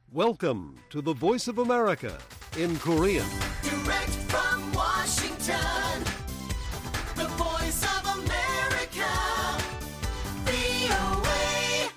Welcome to the Voice of America in Korean. Direct from Washington, the Voice of America, VOA.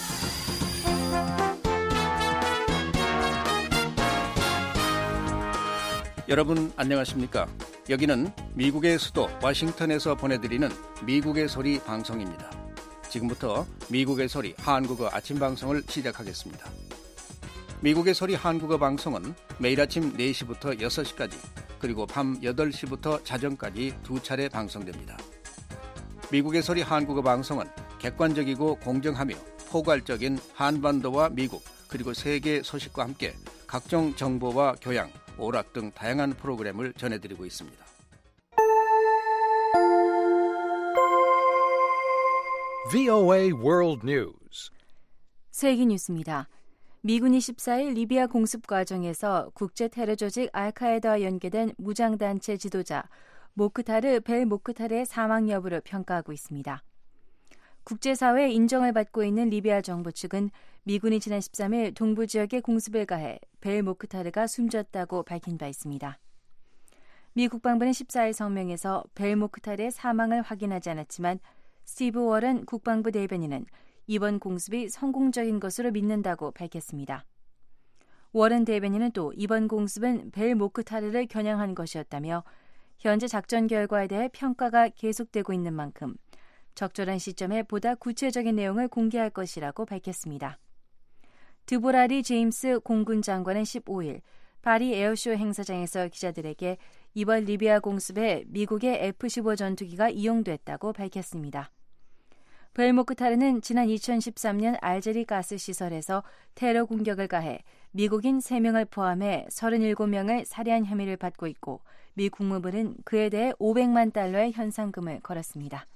여러분 안녕하십니까? 여기는 미국의 수도 워싱턴에서 보내드리는 미국의 소리 방송입니다. 지금부터 미국의 소리 한국어 아침 방송을 시작하겠습니다. 미국의 소리 한국어 방송은 매일 아침 4시부터 6시까지 그리고 밤 8시부터 자정까지 두 차례 방송됩니다. 미국의 소리 한국어 방송은 객관적이고 공정하며 포괄적인 한반도와 미국 그리고 세계 소식과 함께 각종 정보와 교양, 오락 등 다양한 프로그램을 전해드리고 있습니다. VOA World News. 세계 뉴스입니다. 미군이 14일 리비아 공습 과정에서 국제 테러 조직 알카에다와 연계된 무장단체 지도자 모크타르 벨 모크타르의 사망 여부를 평가하고 있습니다. 국제사회의 인정을 받고 있는 리비아 정부 측은 미군이 지난 13일 동부 지역에 공습을 가해 벨 모크타르가 숨졌다고 밝힌 바 있습니다. 미 국방부는 14일 성명에서 벨 모크타르의 사망을 확인하지 않았지만 스티브 워런 국방부 대변인은 이번 공습이 성공적인 것으로 믿는다고 밝혔습니다. 워런 대변인은 또 이번 공습은 벨 모크타르를 겨냥한 것이었다며 현재 작전 결과에 대해 평가가 계속되고 있는 만큼 적절한 시점에 보다 구체적인 내용을 공개할 것이라고 밝혔습니다. 드보라리 제임스 공군 장관은 15일 파리 에어쇼 행사장에서 기자들에게 이번 리비아 공습에 미국의 F-15 전투기가 이용됐다고 밝혔습니다. 벨 모크타르는 지난 2013년 알제리 가스 시설에서 테러 공격을 가해 미국인 3명을 포함해 37명을 살해한 혐의를 받고 있고 미 국무부는 그에 대해 $500만 현상금을 걸었습니다.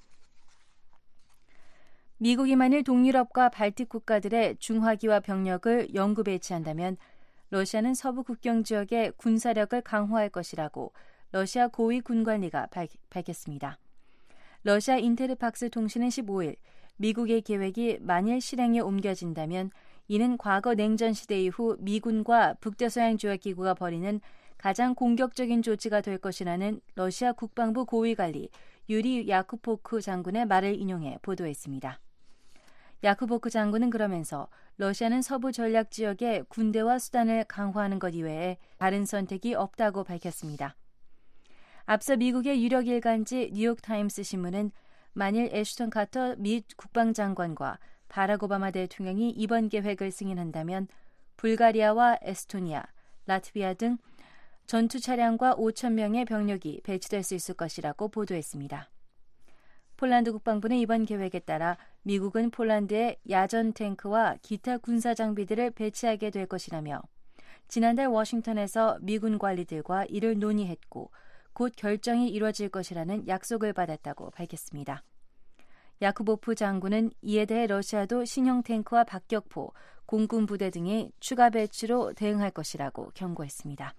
미국이 만일 동유럽과 발틱 국가들의 중화기와 병력을 영구 배치한다면 러시아는 서부 국경 지역에 군사력을 강화할 것이라고 러시아 고위 군관리가 밝혔습니다. 러시아 인테르팍스 통신은 15일 미국의 계획이 만일 실행에 옮겨진다면 이는 과거 냉전 시대 이후 미군과 북대서양 조약기구가 벌이는 가장 공격적인 조치가 될 것이라는 러시아 국방부 고위관리 유리 야쿠포크 장군의 말을 인용해 보도했습니다. 야쿠포크 장군은 그러면서 러시아는 서부 전략 지역에 군대와 수단을 강화하는 것 이외에 다른 선택이 없다고 밝혔습니다. 앞서 미국의 유력 일간지 뉴욕타임스 신문은 만일 애슈턴 카터 미 국방장관과 바락 오바마 대통령이 이번 계획을 승인한다면 불가리아와 에스토니아, 라트비아 등 전투 차량과 5,000명의 병력이 배치될 수 있을 것이라고 보도했습니다. 폴란드 국방부는 이번 계획에 따라 미국은 폴란드에 야전 탱크와 기타 군사 장비들을 배치하게 될 것이라며 지난달 워싱턴에서 미군 관리들과 이를 논의했고 곧 결정이 이루어질 것이라는 약속을 받았다고 밝혔습니다. 야쿠보프 장군은 이에 대해 러시아도 신형 탱크와 박격포, 공군 부대 등의 추가 배치로 대응할 것이라고 경고했습니다.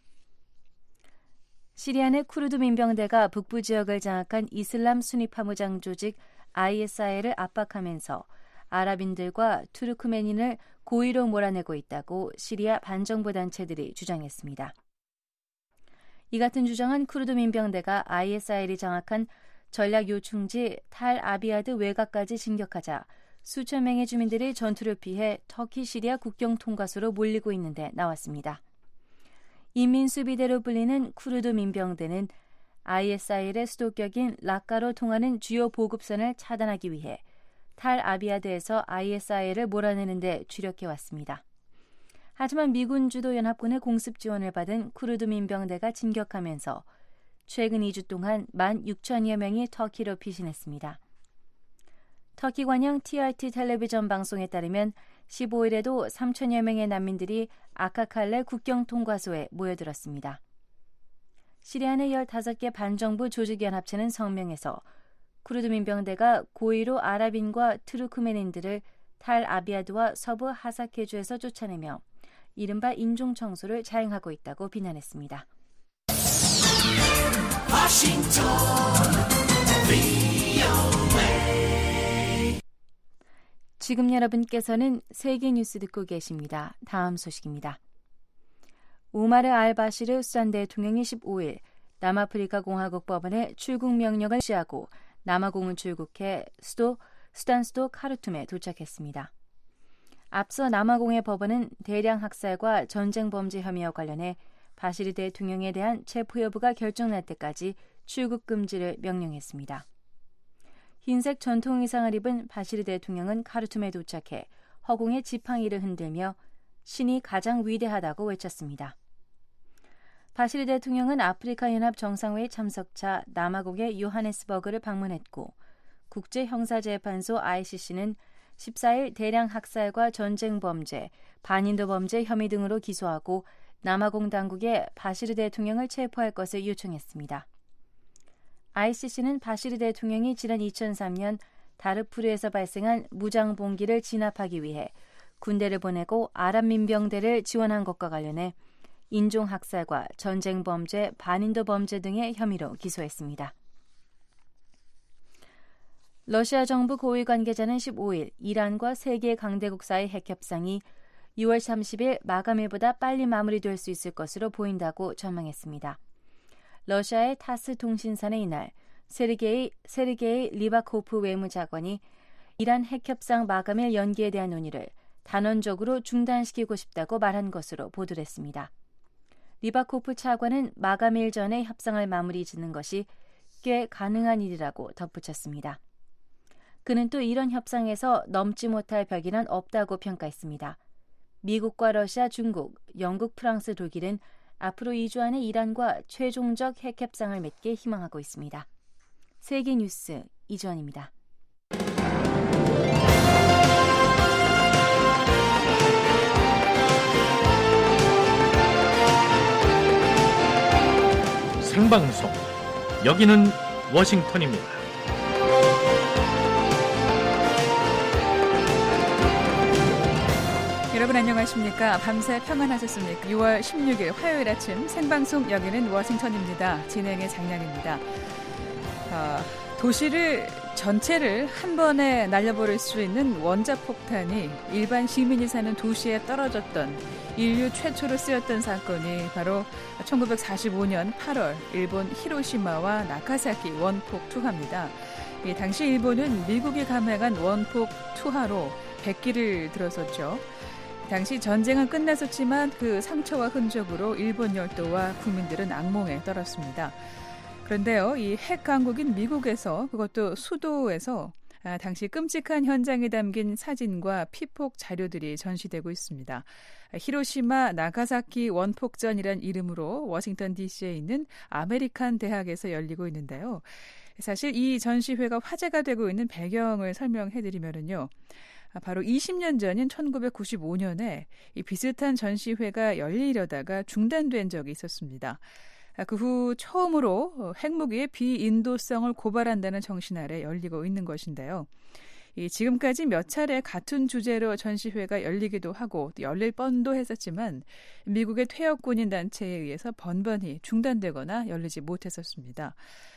시리아 내 쿠르드 민병대가 북부 지역을 장악한 이슬람 수니 파무장 조직 ISI를 압박하면서 아랍인들과 투르크메닌을 고의로 몰아내고 있다고 시리아 반정부 단체들이 주장했습니다. 이 같은 주장은 쿠르드 민병대가 ISI를 장악한 전략 요충지 탈 아비아드 외곽까지 진격하자 수천 명의 주민들이 전투를 피해 터키 시리아 국경 통과소로 몰리고 있는데 나왔습니다. 인민수비대로 불리는 쿠르드 민병대는 ISIL의 수도격인 락카로 통하는 주요 보급선을 차단하기 위해 탈 아비아드에서 ISIL을 몰아내는 데 주력해왔습니다. 하지만 미군 주도 연합군의 공습 지원을 받은 쿠르드 민병대가 진격하면서 최근 2주 동안 16,000여 명이 터키로 피신했습니다. 터키 관영 TRT 텔레비전 방송에 따르면 15일에도 3,000여 명의 난민들이 아카칼레 국경 통과소에 모여들었습니다. 시리아 내 15개 반정부 조직연합체는 성명에서 쿠르드 민병대가 고의로 아랍인과 트루크메닌들을 탈 아비아드와 서부 하사케주에서 쫓아내며 이른바 인종 청소를 자행하고 있다고 비난했습니다. 지금 여러분께서는 세계 뉴스 듣고 계십니다. 다음 소식입니다. 우마르 알바시르 수단 대통령이 15일 남아프리카 공화국 법원에 출국 명령을 시하고 남아공을 출국해 수단 수도 카르툼에 도착했습니다. 앞서 남아공의 법원은 대량 학살과 전쟁 범죄 혐의와 관련해 바시르 대통령에 대한 체포 여부가 결정날 때까지 출국 금지를 명령했습니다. 흰색 전통 의상을 입은 바시르 대통령은 카르툼에 도착해 허공에 지팡이를 흔들며 신이 가장 위대하다고 외쳤습니다. 바시르 대통령은 아프리카 연합 정상회의 참석차 남아공의 요하네스버그를 방문했고 국제형사재판소 ICC는 14일 대량 학살과 전쟁 범죄, 반인도 범죄 혐의 등으로 기소하고 남아공 당국에 바시르 대통령을 체포할 것을 요청했습니다. ICC는 바시르 대통령이 지난 2003년 다르푸르에서 발생한 무장봉기를 진압하기 위해 군대를 보내고 아랍 민병대를 지원한 것과 관련해 인종학살과 전쟁범죄, 반인도 범죄 등의 혐의로 기소했습니다. 러시아 정부 고위 관계자는 15일 이란과 세계 강대국 사이 핵협상이 6월 30일 마감일보다 빨리 마무리될 수 있을 것으로 보인다고 전망했습니다. 러시아의 타스 통신사는 이날 세르게이 리바코프 외무장관이 이란 핵협상 마감일 연기에 대한 논의를 단원적으로 중단시키고 싶다고 말한 것으로 보도를 했습니다. 리바코프 차관은 마감일 전에 협상을 마무리 짓는 것이 꽤 가능한 일이라고 덧붙였습니다. 그는 또 이런 협상에서 넘지 못할 벽이란 없다고 평가했습니다. 미국과 러시아, 중국, 영국, 프랑스, 독일은 앞으로 2주 안에 이란과 최종적 핵협상을 맺게 희망하고 있습니다. 세계 뉴스 이주원입니다. 생방송 여기는 워싱턴입니다. 여러분 안녕하십니까? 밤새 평안하셨습니까? 6월 16일 화요일 아침 생방송 여기는 워싱턴입니다. 진행의 장량입니다. 도시를 전체를 한 번에 날려버릴 수 있는 원자폭탄이 일반 시민이 사는 도시에 떨어졌던 인류 최초로 쓰였던 사건이 바로 1945년 8월 일본 히로시마와 나가사키 원폭 투하입니다. 당시 일본은 미국이 감행한 원폭 투하로 100기를 들었었죠. 당시 전쟁은 끝났었지만 그 상처와 흔적으로 일본 열도와 국민들은 악몽에 떨었습니다. 그런데요, 이 핵 강국인 미국에서 그것도 수도에서 당시 끔찍한 현장이 담긴 사진과 피폭 자료들이 전시되고 있습니다. 히로시마 나가사키 원폭전이란 이름으로 워싱턴 DC에 있는 아메리칸 대학에서 열리고 있는데요. 사실 이 전시회가 화제가 되고 있는 배경을 설명해드리면요. 바로 20년 전인 1995년에 이 비슷한 전시회가 열리려다가 중단된 적이 있었습니다. 그 후 처음으로 핵무기의 비인도성을 고발한다는 정신 아래 열리고 있는 것인데요. 지금까지 몇 차례 같은 주제로 전시회가 열리기도 하고 열릴 뻔도 했었지만 미국의 퇴역군인 단체에 의해서 번번이 중단되거나 열리지 못했었습니다.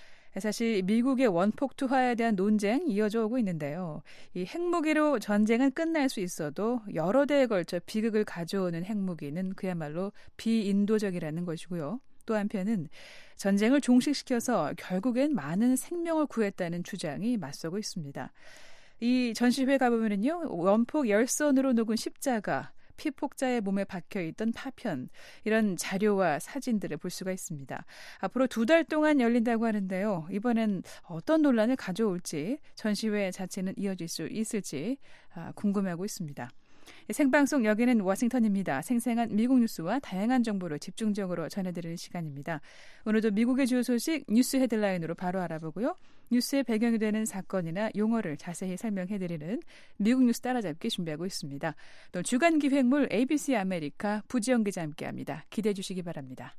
사실 미국의 원폭 투하에 대한 논쟁이 이어져 오고 있는데요. 이 핵무기로 전쟁은 끝날 수 있어도 여러 대에 걸쳐 비극을 가져오는 핵무기는 그야말로 비인도적이라는 것이고요. 또 한편은 전쟁을 종식시켜서 결국엔 많은 생명을 구했다는 주장이 맞서고 있습니다. 이 전시회 가보면요, 원폭 열선으로 녹은 십자가, 피폭자의 몸에 박혀있던 파편, 이런 자료와 사진들을 볼 수가 있습니다. 앞으로 2달 동안 열린다고 하는데요. 이번엔 어떤 논란을 가져올지, 전시회 자체는 이어질 수 있을지 궁금해하고 있습니다. 생방송 여기는 워싱턴입니다. 생생한 미국 뉴스와 다양한 정보를 집중적으로 전해드리는 시간입니다. 오늘도 미국의 주요 소식 뉴스 헤드라인으로 바로 알아보고요. 뉴스의 배경이 되는 사건이나 용어를 자세히 설명해드리는 미국 뉴스 따라잡기 준비하고 있습니다. 또 주간 기획물 ABC 아메리카 부지영 기자 함께합니다. 기대해 주시기 바랍니다.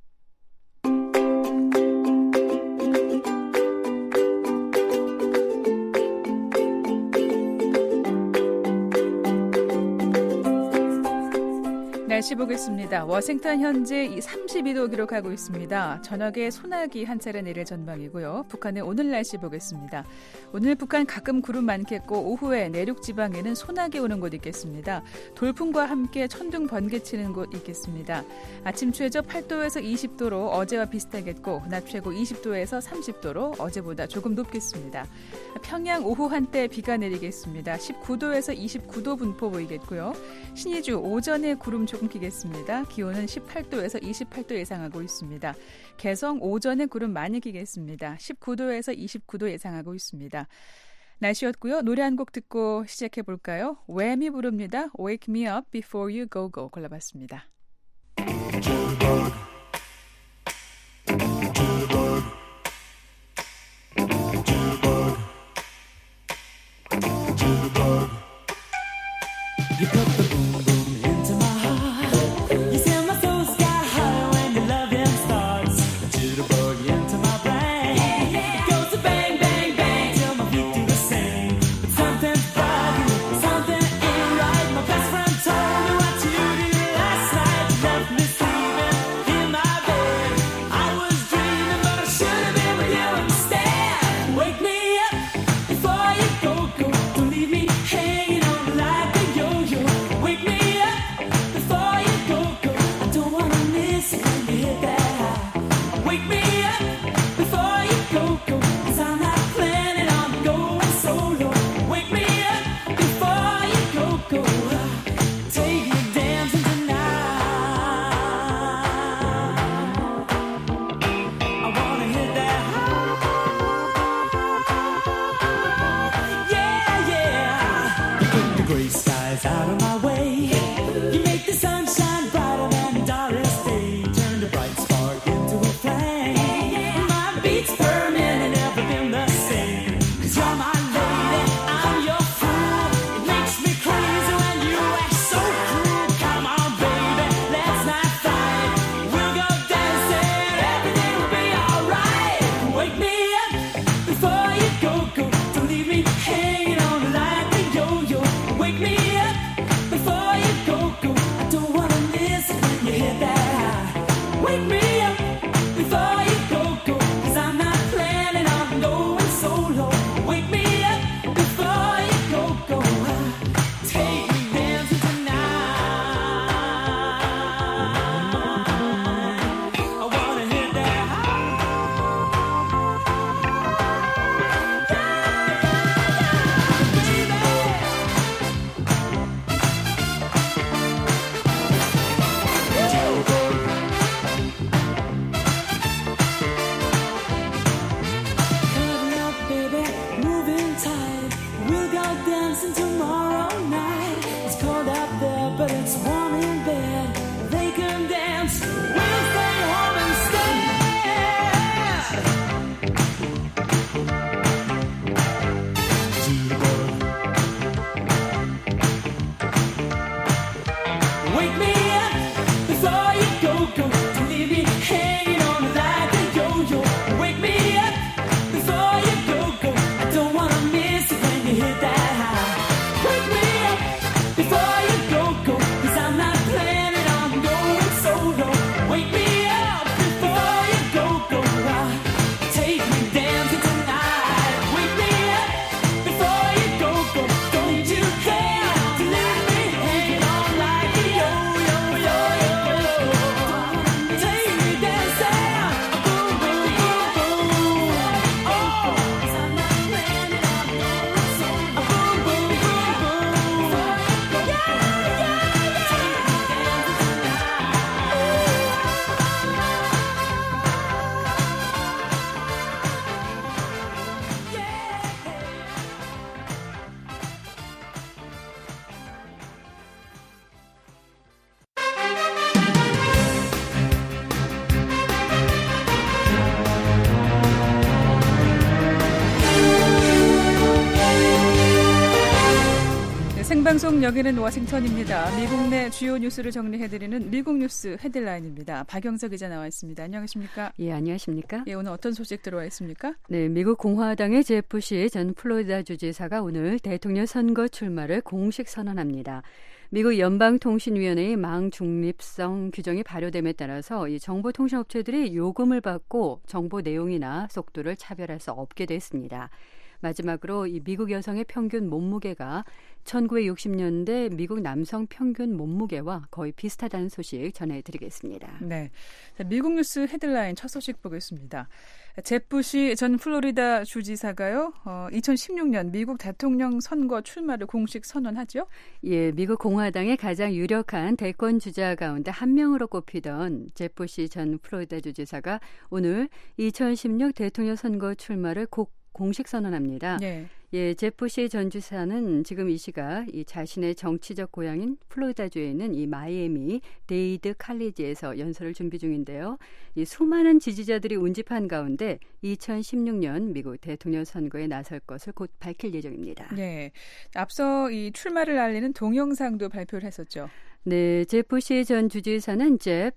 날씨 보겠습니다. 워싱턴 현재 32도 기록하고 있습니다. 저녁에 소나기 한 차례 내릴 전망이고요. 북한의 오늘 날씨 보겠습니다. 오늘 북한 가끔 구름 많겠고 오후에 내륙 지방에는 소나기 오는 곳 있겠습니다. 돌풍과 함께 천둥 번개치는 곳 있겠습니다. 아침 최저 8도에서 20도로 어제와 비슷하겠고 낮 최고 20도에서 30도로 어제보다 조금 높겠습니다. 평양 오후 한때 비가 내리겠습니다. 19도에서 29도 분포 보이겠고요. 신의주 오전에 구름 조금 끼겠습니다. 기온은 18도에서 28도 예상하고 있습니다. 개성 오전에 구름 많이 끼겠습니다. 19도에서 29도 예상하고 있습니다. 날씨였고요. 노래 한 곡 듣고 시작해볼까요? 웸이 부릅니다. Wake me up before you go go 골라봤습니다. You put the boom boom into my heart. You send my soul sky high when your loving starts. A jitterbug into my brain. It goes to bang bang bang till my feet do the same. But something's bugging, something ain't right. My best friend told me what you did last night. You left me sleeping in my bed. I was dreaming, but I should have been with you instead. Wake me up before you go go. Don't leave me hanging on like a yo-yo. Wake me up before you go go. I don't wanna miss it when you hit that high. Wake me up before you go go. 'Cause I'm not planning on going solo. Wake me up before you go go. Take me dancing tonight. I wanna hit that high. Yeah, yeah. You put the gray skies out of my way. You make the sunshine brighter than the darkest day. Turn the bright spark into a flame. My beats burning and never been the same. 'Cause you're my lady, I'm your fool. It makes me crazy when you act so cruel. Come on, baby, let's not fight. We'll go dancing, everything will be alright. Wake me up before you go go. Don't leave me hanging on like a yo-yo. Wake me up before you go go. I don't wanna miss it when you hit that high. Wake me up before you go go. 'Cause I'm not planning on going solo. Wake me up before you go go. Take me dancing tonight. I wanna hit that high. Coming up, baby, moving tight. We'll go dancing tomorrow night. It's cold out there, but it's warm in bed. They can dance, we'll stay home instead. Wake me up before you go go. Don't leave me hanging on like a yo-yo. Wake me up before you go go. I don't wanna miss it when you hit that high. Wake me up before you go go. 'Cause I'm not planning on going solo. Wake me up before you go go. Take me dancing tonight. Wake me up before you go go. Don't you care to leave me hanging on like a yo-yo, yo-yo. Take me dancing, boom, boom, boom, boom. Oh, 'cause I'm not planning on going solo. Boom, boom, boom, boom. Yeah, yeah, yeah. 네, 생방송 여기는 워싱턴입니다. 미국 내 주요 뉴스를 정리해드리는 미국 뉴스 헤드라인입니다. 박영석 기자 나와 있습니다. 안녕하십니까? 예, 안녕하십니까? 예, 오늘 어떤 소식 들어와 있습니까? 네, 미국 공화당의 제프 시 전 플로리다 주지사가 오늘 대통령 선거 출마를 공식 선언합니다. 미국 연방통신위원회의 망중립성 규정이 발효됨에 따라서 이 정보통신업체들이 요금을 받고 정보 내용이나 속도를 차별할 수 없게 됐습니다. 마지막으로 이 미국 여성의 평균 몸무게가 1960년대 미국 남성 평균 몸무게와 거의 비슷하다는 소식 전해드리겠습니다. 네, 미국 뉴스 헤드라인 첫 소식 보겠습니다. 잽 부시 전 플로리다 주지사가요, 2016년 미국 대통령 선거 출마를 공식 선언하죠? 예, 미국 공화당의 가장 유력한 대권 주자 가운데 한 명으로 꼽히던 잽 부시 전 플로리다 주지사가 오늘 2016 대통령 선거 출마를 공식 선언합니다. 네. 예, 잽 부시 전 주지사는 지금 이 시각 이 자신의 정치적 고향인 플로리다주에 있는 이 마이애미 데이드 칼리지에서 연설을 준비 중인데요. 이 수많은 지지자들이 운집한 가운데 2016년 미국 대통령 선거에 나설 것을 곧 밝힐 예정입니다. 네, 앞서 이 출마를 알리는 동영상도 발표를 했었죠. 네, 잽 부시 전 주지사는 잽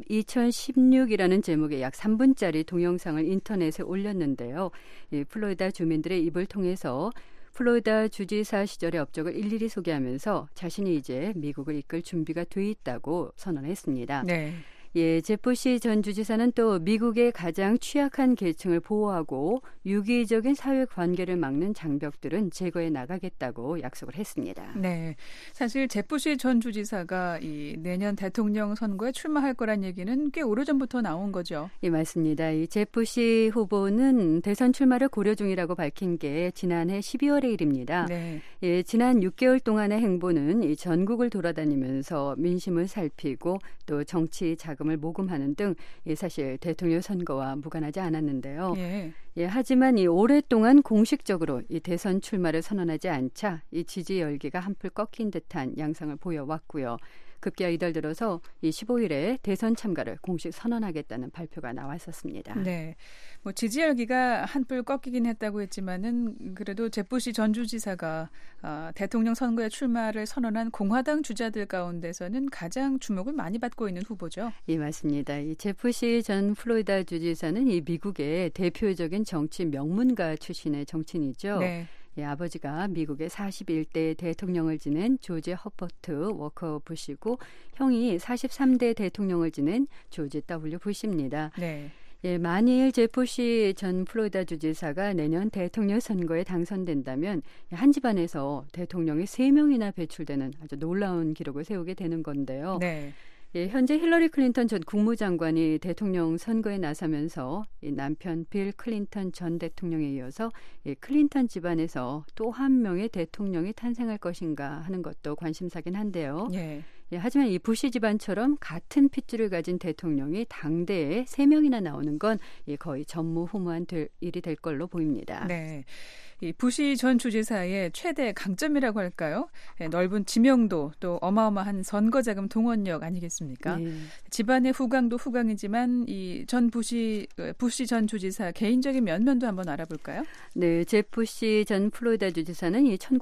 2016이라는 제목의 약 3분짜리 동영상을 인터넷에 올렸는데요. 이 플로리다 주민들의 입을 통해서 플로리다 주지사 시절의 업적을 일일이 소개하면서 자신이 이제 미국을 이끌 준비가 돼 있다고 선언했습니다. 네. 예, 잽 부시 전 주지사는 또 미국의 가장 취약한 계층을 보호하고 유기적인 사회 관계를 막는 장벽들은 제거해 나가겠다고 약속을 했습니다. 네, 사실 잽 부시 전 주지사가 이 내년 대통령 선거에 출마할 거란 얘기는 꽤 오래전부터 나온 거죠. 예, 맞습니다. 이 잽 부시 후보는 대선 출마를 고려 중이라고 밝힌 게 지난해 12월의 일입니다. 네. 예, 지난 6개월 동안의 행보는 이 전국을 돌아다니면서 민심을 살피고 또 정치 자금을 모금하는 등 사실 대통령 선거와 무관하지 않았는데요. 예. 예, 하지만 이 오랫동안 공식적으로 이 대선 출마를 선언하지 않자 이 지지 열기가 한풀 꺾인 듯한 양상을 보여왔고요. 급기야 이달 들어서 이 15일에 대선 참가를 공식 선언하겠다는 발표가 나왔었습니다. 네, 뭐 지지 열기가 한풀 꺾이긴 했다고 했지만은 그래도 잽 부시 전 주지사가 대통령 선거에 출마를 선언한 공화당 주자들 가운데서는 가장 주목을 많이 받고 있는 후보죠. 예, 맞습니다. 이 잽 부시 전 플로리다 주지사는 이 미국의 대표적인 정치 명문가 출신의 정치인이죠. 네. 예, 아버지가 미국의 41대 대통령을 지낸 조지 허버트 워커 부시고 형이 43대 대통령을 지낸 조지 W 부시입니다. 네. 예, 만일 잽 부시 전 플로리다 주지사가 내년 대통령 선거에 당선된다면 한 집안에서 대통령이 3명이나 배출되는 아주 놀라운 기록을 세우게 되는 건데요. 네. 예, 현재 힐러리 클린턴 전 국무장관이 대통령 선거에 나서면서 이 남편 빌 클린턴 전 대통령에 이어서 클린턴 집안에서 또 한 명의 대통령이 탄생할 것인가 하는 것도 관심사긴 한데요. 예. 예, 하지만 이 부시 집안처럼 같은 핏줄을 가진 대통령이 당대에 3명이나 나오는 건 거의 전무후무한 일이 될 걸로 보입니다. 네. 이 부시 전 주지사의 최대 강점이라고 할까요? 네, 넓은 지명도 또 어마어마한 선거자금 동원력 아니겠습니까? 네. 집안의 후광도 후광이지만 이 부시 전 주지사 개인적인 면면도 한번 알아볼까요? 네, 잽 부시 전 플로리다 주지사는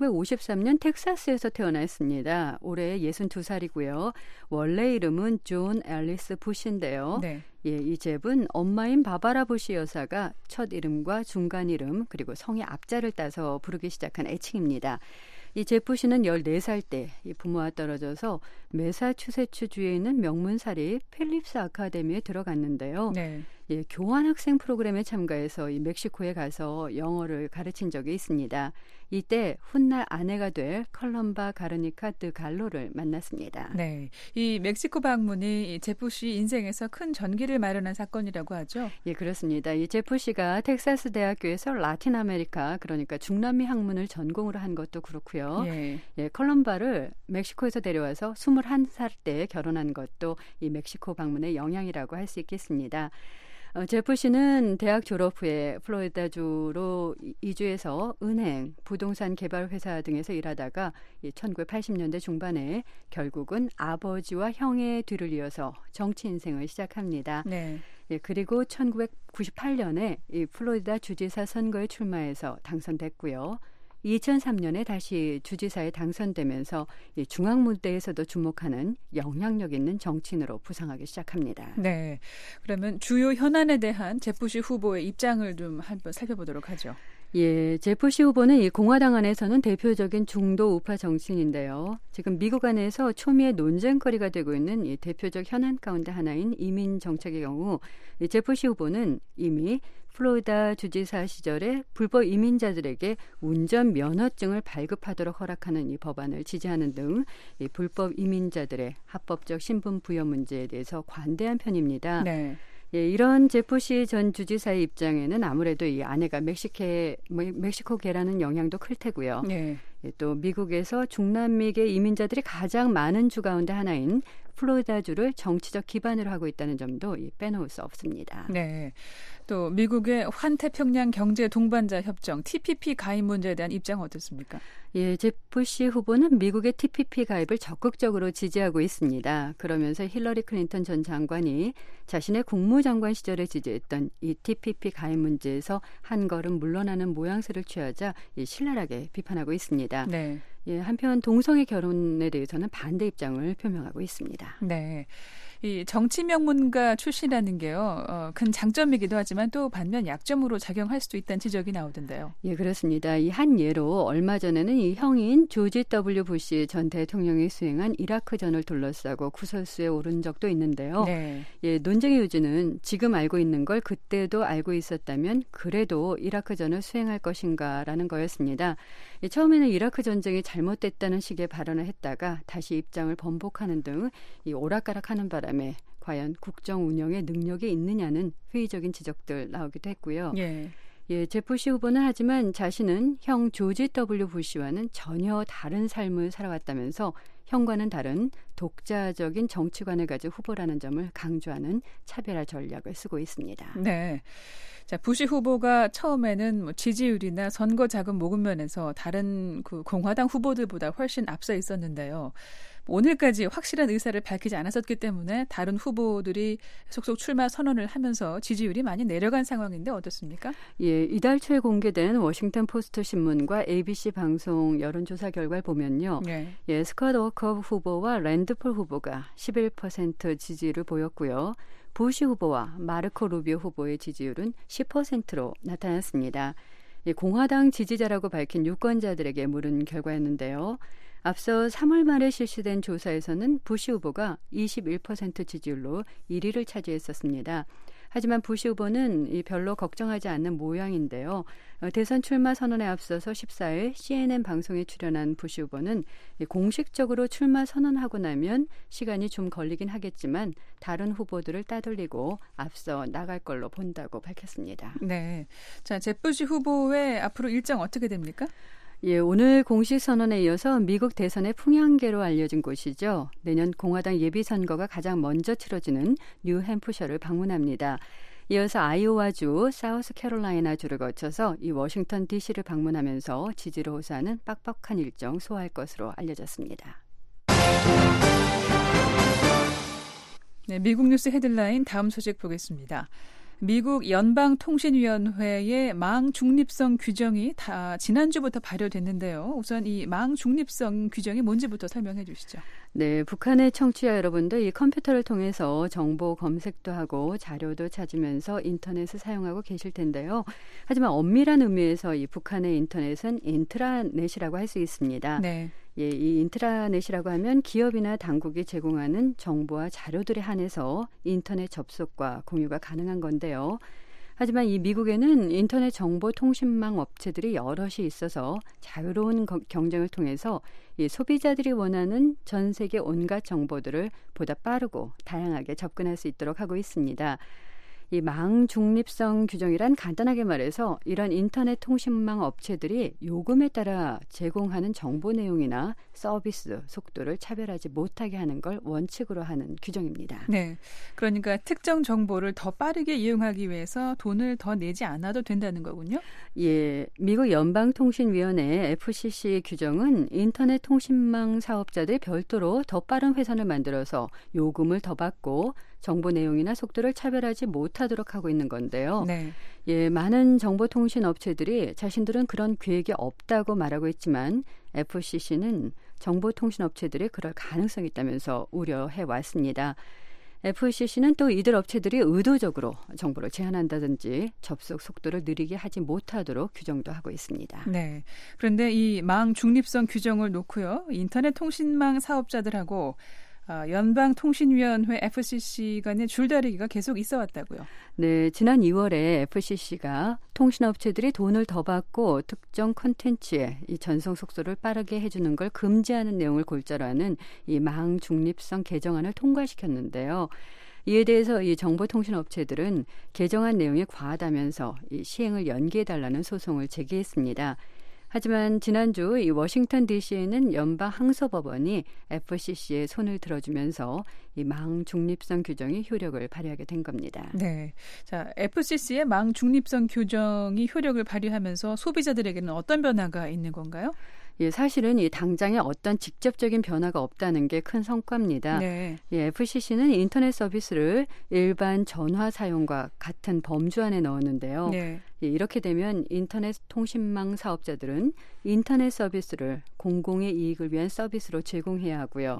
1953년 텍사스에서 태어났습니다. 올해 62살이고요. 원래 이름은 존 앨리스 부시인데요. 네. 예, 이 잽은 엄마인 바바라 부시 여사가 첫 이름과 중간 이름 그리고 성의 앞자를 따서 부르기 시작한 애칭입니다. 이 잽 부시는 14살 때 이 부모와 떨어져서 매사추세츠주에 있는 명문사립 필립스 아카데미에 들어갔는데요. 네. 예, 교환학생 프로그램에 참가해서 이 멕시코에 가서 영어를 가르친 적이 있습니다. 이때 훗날 아내가 될 컬럼바 가르니카 드 갈로를 만났습니다. 네, 이 멕시코 방문이 잽 부시 인생에서 큰 전기를 마련한 사건이라고 하죠. 예, 그렇습니다. 이 잽 부시가 텍사스 대학교에서 라틴 아메리카 그러니까 중남미 학문을 전공으로 한 것도 그렇고요. 예. 예, 컬럼바를 멕시코에서 데려와서 21살 때 결혼한 것도 이 멕시코 방문의 영향이라고 할 수 있겠습니다. 잽 부시는 대학 졸업 후에 플로리다주로 이주해서 은행, 부동산 개발 회사 등에서 일하다가 1980년대 중반에 결국은 아버지와 형의 뒤를 이어서 정치 인생을 시작합니다. 네. 예, 그리고 1998년에 이 플로리다 주지사 선거에 출마해서 당선됐고요. 2003년에 다시 주지사에 당선되면서 이 중앙 무대에서도 주목하는 영향력 있는 정치인으로 부상하기 시작합니다. 네, 그러면 주요 현안에 대한 잽 부시 후보의 입장을 좀 한번 살펴보도록 하죠. 예, 제프시 후보는 이 공화당 안에서는 대표적인 중도 우파 정치인인데요. 지금 미국 안에서 초미의 논쟁거리가 되고 있는 이 대표적 현안 가운데 하나인 이민 정책의 경우 이 제프시 후보는 이미 플로리다 주지사 시절에 불법 이민자들에게 운전 면허증을 발급하도록 허락하는 이 법안을 지지하는 등 이 불법 이민자들의 합법적 신분 부여 문제에 대해서 관대한 편입니다. 네. 예, 이런 제프시 전 주지사의 입장에는 아무래도 이 아내가 멕시코계라는 영향도 클 테고요. 네. 예, 또 미국에서 중남미계 이민자들이 가장 많은 주 가운데 하나인 플로리다주를 정치적 기반으로 하고 있다는 점도 빼놓을 수 없습니다. 네. 또 미국의 환태평양 경제 동반자 협정 TPP 가입 문제에 대한 입장은 어떻습니까? 예, 제프시 후보는 미국의 TPP 가입을 적극적으로 지지하고 있습니다. 그러면서 힐러리 클린턴 전 장관이 자신의 국무장관 시절에 지지했던 이 TPP 가입 문제에서 한 걸음 물러나는 모양새를 취하자 신랄하게 비판하고 있습니다. 네. 예, 한편 동성애 결혼에 대해서는 반대 입장을 표명하고 있습니다. 네. 이 정치 명문가 출신이라는 게요, 큰 장점이기도 하지만 또 반면 약점으로 작용할 수도 있다는 지적이 나오던데요. 예, 그렇습니다. 이 한 예로 얼마 전에는 이 형인 조지 W. 부시 전 대통령이 수행한 이라크전을 둘러싸고 구설수에 오른 적도 있는데요. 네. 예, 논쟁의 요지는 지금 알고 있는 걸 그때도 알고 있었다면 그래도 이라크전을 수행할 것인가라는 거였습니다. 예, 처음에는 이라크 전쟁이 잘못됐다는 식의 발언을 했다가 다시 입장을 번복하는 등 이 오락가락하는 바람에 과연 국정 운영에 능력이 있느냐는 회의적인 지적들 나오기도 했고요. 예. 예, 제프시 후보는 하지만 자신은 형 조지 W. 부시와는 전혀 다른 삶을 살아왔다면서 형과는 다른 독자적인 정치관을 가진 후보라는 점을 강조하는 차별화 전략을 쓰고 있습니다. 네. 자, 부시 후보가 처음에는 지지율이나 선거 자금 모금 면에서 다른 공화당 후보들보다 훨씬 앞서 있었는데요. 오늘까지 확실한 의사를 밝히지 않았었기 때문에 다른 후보들이 속속 출마 선언을 하면서 지지율이 많이 내려간 상황인데 어떻습니까? 예, 이달 초에 공개된 워싱턴 포스트 신문과 ABC 방송 여론조사 결과를 보면요. 네. 예, 스콧 워커 후보와 랜드폴 후보가 11% 지지를 보였고요. 부시 후보와 마르코 루비오 후보의 지지율은 10%로 나타났습니다. 예, 공화당 지지자라고 밝힌 유권자들에게 물은 결과였는데요. 앞서 3월 말에 실시된 조사에서는 부시 후보가 21% 지지율로 1위를 차지했었습니다. 하지만 부시 후보는 별로 걱정하지 않는 모양인데요. 대선 출마 선언에 앞서서 14일 CNN 방송에 출연한 부시 후보는 공식적으로 출마 선언하고 나면 시간이 좀 걸리긴 하겠지만 다른 후보들을 따돌리고 앞서 나갈 걸로 본다고 밝혔습니다. 네. 자, 제프시 후보의 앞으로 일정 어떻게 됩니까? 예, 오늘 공식 선언에 이어서 미국 대선의 풍향계로 알려진 곳이죠. 내년 공화당 예비선거가 가장 먼저 치러지는 뉴햄프셔를 방문합니다. 이어서 아이오와주, 사우스캐롤라이나주를 거쳐서 이 워싱턴 DC를 방문하면서 지지를 호소하는 빡빡한 일정 소화할 것으로 알려졌습니다. 네, 미국 뉴스 헤드라인 다음 소식 보겠습니다. 미국 연방통신위원회의 망 중립성 규정이 지난주부터 발효됐는데요. 우선 이 망 중립성 규정이 뭔지부터 설명해 주시죠. 네, 북한의 청취자 여러분들 이 컴퓨터를 통해서 정보 검색도 하고 자료도 찾으면서 인터넷을 사용하고 계실 텐데요. 하지만 엄밀한 의미에서 이 북한의 인터넷은 인트라넷이라고 할 수 있습니다. 네. 예, 이 인트라넷이라고 하면 기업이나 당국이 제공하는 정보와 자료들에 한해서 인터넷 접속과 공유가 가능한 건데요. 하지만 이 미국에는 인터넷 정보통신망 업체들이 여럿이 있어서 자유로운 경쟁을 통해서 이 소비자들이 원하는 전 세계 온갖 정보들을 보다 빠르고 다양하게 접근할 수 있도록 하고 있습니다. 이 망 중립성 규정이란 간단하게 말해서 이런 인터넷 통신망 업체들이 요금에 따라 제공하는 정보 내용이나 서비스 속도를 차별하지 못하게 하는 걸 원칙으로 하는 규정입니다. 네, 그러니까 특정 정보를 더 빠르게 이용하기 위해서 돈을 더 내지 않아도 된다는 거군요. 예, 미국 연방통신위원회 FCC 규정은 인터넷 통신망 사업자들이 별도로 더 빠른 회선을 만들어서 요금을 더 받고 정보 내용이나 속도를 차별하지 못하도록 하고 있는 건데요. 네. 예, 많은 정보통신 업체들이 자신들은 그런 계획이 없다고 말하고 있지만 FCC는 정보통신 업체들이 그럴 가능성이 있다면서 우려해 왔습니다. FCC는 또 이들 업체들이 의도적으로 정보를 제한한다든지 접속 속도를 느리게 하지 못하도록 규정도 하고 있습니다. 네. 그런데 이 망 중립성 규정을 놓고요. 인터넷 통신망 사업자들하고 연방통신위원회 FCC 간의 줄다리기가 계속 있어 왔다고요. 네, 지난 2월에 FCC가 통신업체들이 돈을 더 받고 특정 콘텐츠의 이 전송 속도를 빠르게 해주는 걸 금지하는 내용을 골자로 하는 이 망 중립성 개정안을 통과시켰는데요. 이에 대해서 이 정보통신업체들은 개정안 내용이 과하다면서 이 시행을 연기해달라는 소송을 제기했습니다. 하지만 지난주 이 워싱턴 DC에는 연방 항소법원이 FCC의 손을 들어주면서 이 망 중립성 규정이 효력을 발휘하게 된 겁니다. 네, 자 FCC의 망 중립성 규정이 효력을 발휘하면서 소비자들에게는 어떤 변화가 있는 건가요? 예, 사실은 이 당장에 어떤 직접적인 변화가 없다는 게 큰 성과입니다. 네. 예, FCC는 인터넷 서비스를 일반 전화 사용과 같은 범주 안에 넣었는데요. 네. 예, 이렇게 되면 인터넷 통신망 사업자들은 인터넷 서비스를 공공의 이익을 위한 서비스로 제공해야 하고요.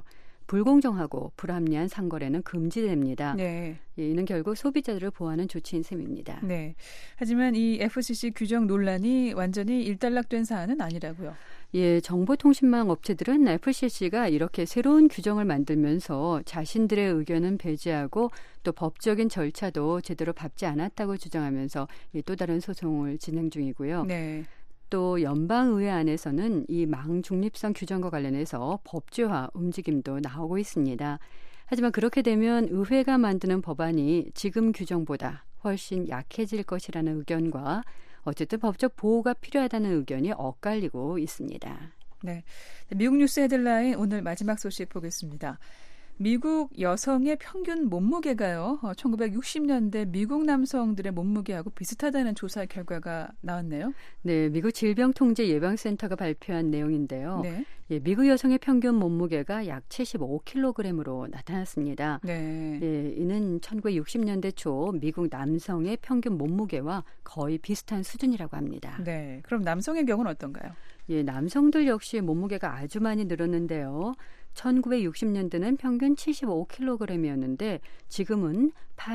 불공정하고 불합리한 상거래는 금지됩니다. 네. 예, 이는 결국 소비자들을 보호하는 조치인 셈입니다. 네. 하지만 이 FCC 규정 논란이 완전히 일단락된 사안은 아니라고요. 예, 정보통신망 업체들은 FCC가 이렇게 새로운 규정을 만들면서 자신들의 의견은 배제하고 또 법적인 절차도 제대로 밟지 않았다고 주장하면서 또 다른 소송을 진행 중이고요. 네. 또 연방의회 안에서는 이 망 중립성 규정과 관련해서 법제화 움직임도 나오고 있습니다. 하지만 그렇게 되면 의회가 만드는 법안이 지금 규정보다 훨씬 약해질 것이라는 의견과 어쨌든 법적 보호가 필요하다는 의견이 엇갈리고 있습니다. 네, 미국 뉴스 헤드라인 오늘 마지막 소식 보겠습니다. 미국 여성의 평균 몸무게가요. 1960년대 미국 남성들의 몸무게하고 비슷하다는 조사 결과가 나왔네요. 네, 미국 질병통제예방센터가 발표한 내용인데요. 네. 예, 미국 여성의 평균 몸무게가 약 75kg으로 나타났습니다. 네. 예, 이는 1960년대 초 미국 남성의 평균 몸무게와 거의 비슷한 수준이라고 합니다. 네. 그럼 남성의 경우는 어떤가요? 예, 남성들 역시 몸무게가 아주 많이 늘었는데요. 1960년대는 평균 75kg이었는데 지금은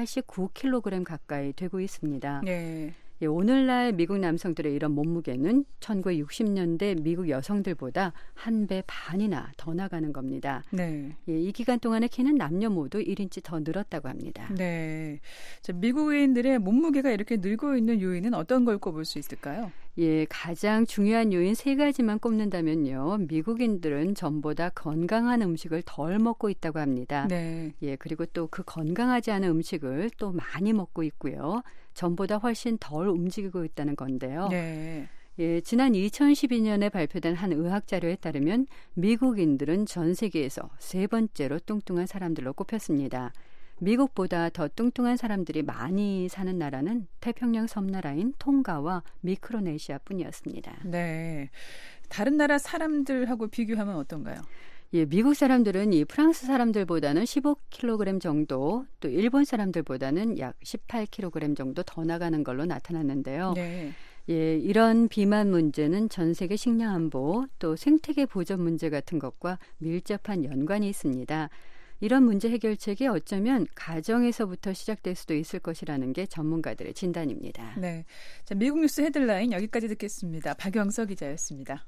89kg 가까이 되고 있습니다. 네. 예, 오늘날 미국 남성들의 이런 몸무게는 1960년대 미국 여성들보다 1배 반이나 더 나가는 겁니다. 네. 예, 이 기간 동안의 키는 남녀 모두 1인치 더 늘었다고 합니다. 네. 자, 미국인들의 몸무게가 이렇게 늘고 있는 요인은 어떤 걸 꼽을 수 있을까요? 예, 가장 중요한 요인 3가지만 꼽는다면요. 미국인들은 전보다 건강한 음식을 덜 먹고 있다고 합니다. 네. 예, 그리고 또 그 건강하지 않은 음식을 또 많이 먹고 있고요. 전보다 훨씬 덜 움직이고 있다는 건데요. 네. 예, 지난 2012년에 발표된 한 의학 자료에 따르면 미국인들은 전 세계에서 3번째로 뚱뚱한 사람들로 꼽혔습니다. 미국보다 더 뚱뚱한 사람들이 많이 사는 나라는 태평양 섬나라인 톤가와 미크로네시아뿐이었습니다. 네. 다른 나라 사람들하고 비교하면 어떤가요? 예, 미국 사람들은 이 프랑스 사람들보다는 15kg 정도, 또 일본 사람들보다는 약 18kg 정도 더 나가는 걸로 나타났는데요. 네. 예, 이런 비만 문제는 전 세계 식량 안보, 또 생태계 보전 문제 같은 것과 밀접한 연관이 있습니다. 이런 문제 해결책이 어쩌면 가정에서부터 시작될 수도 있을 것이라는 게 전문가들의 진단입니다. 네. 자, 미국 뉴스 헤드라인 여기까지 듣겠습니다. 박영서 기자였습니다.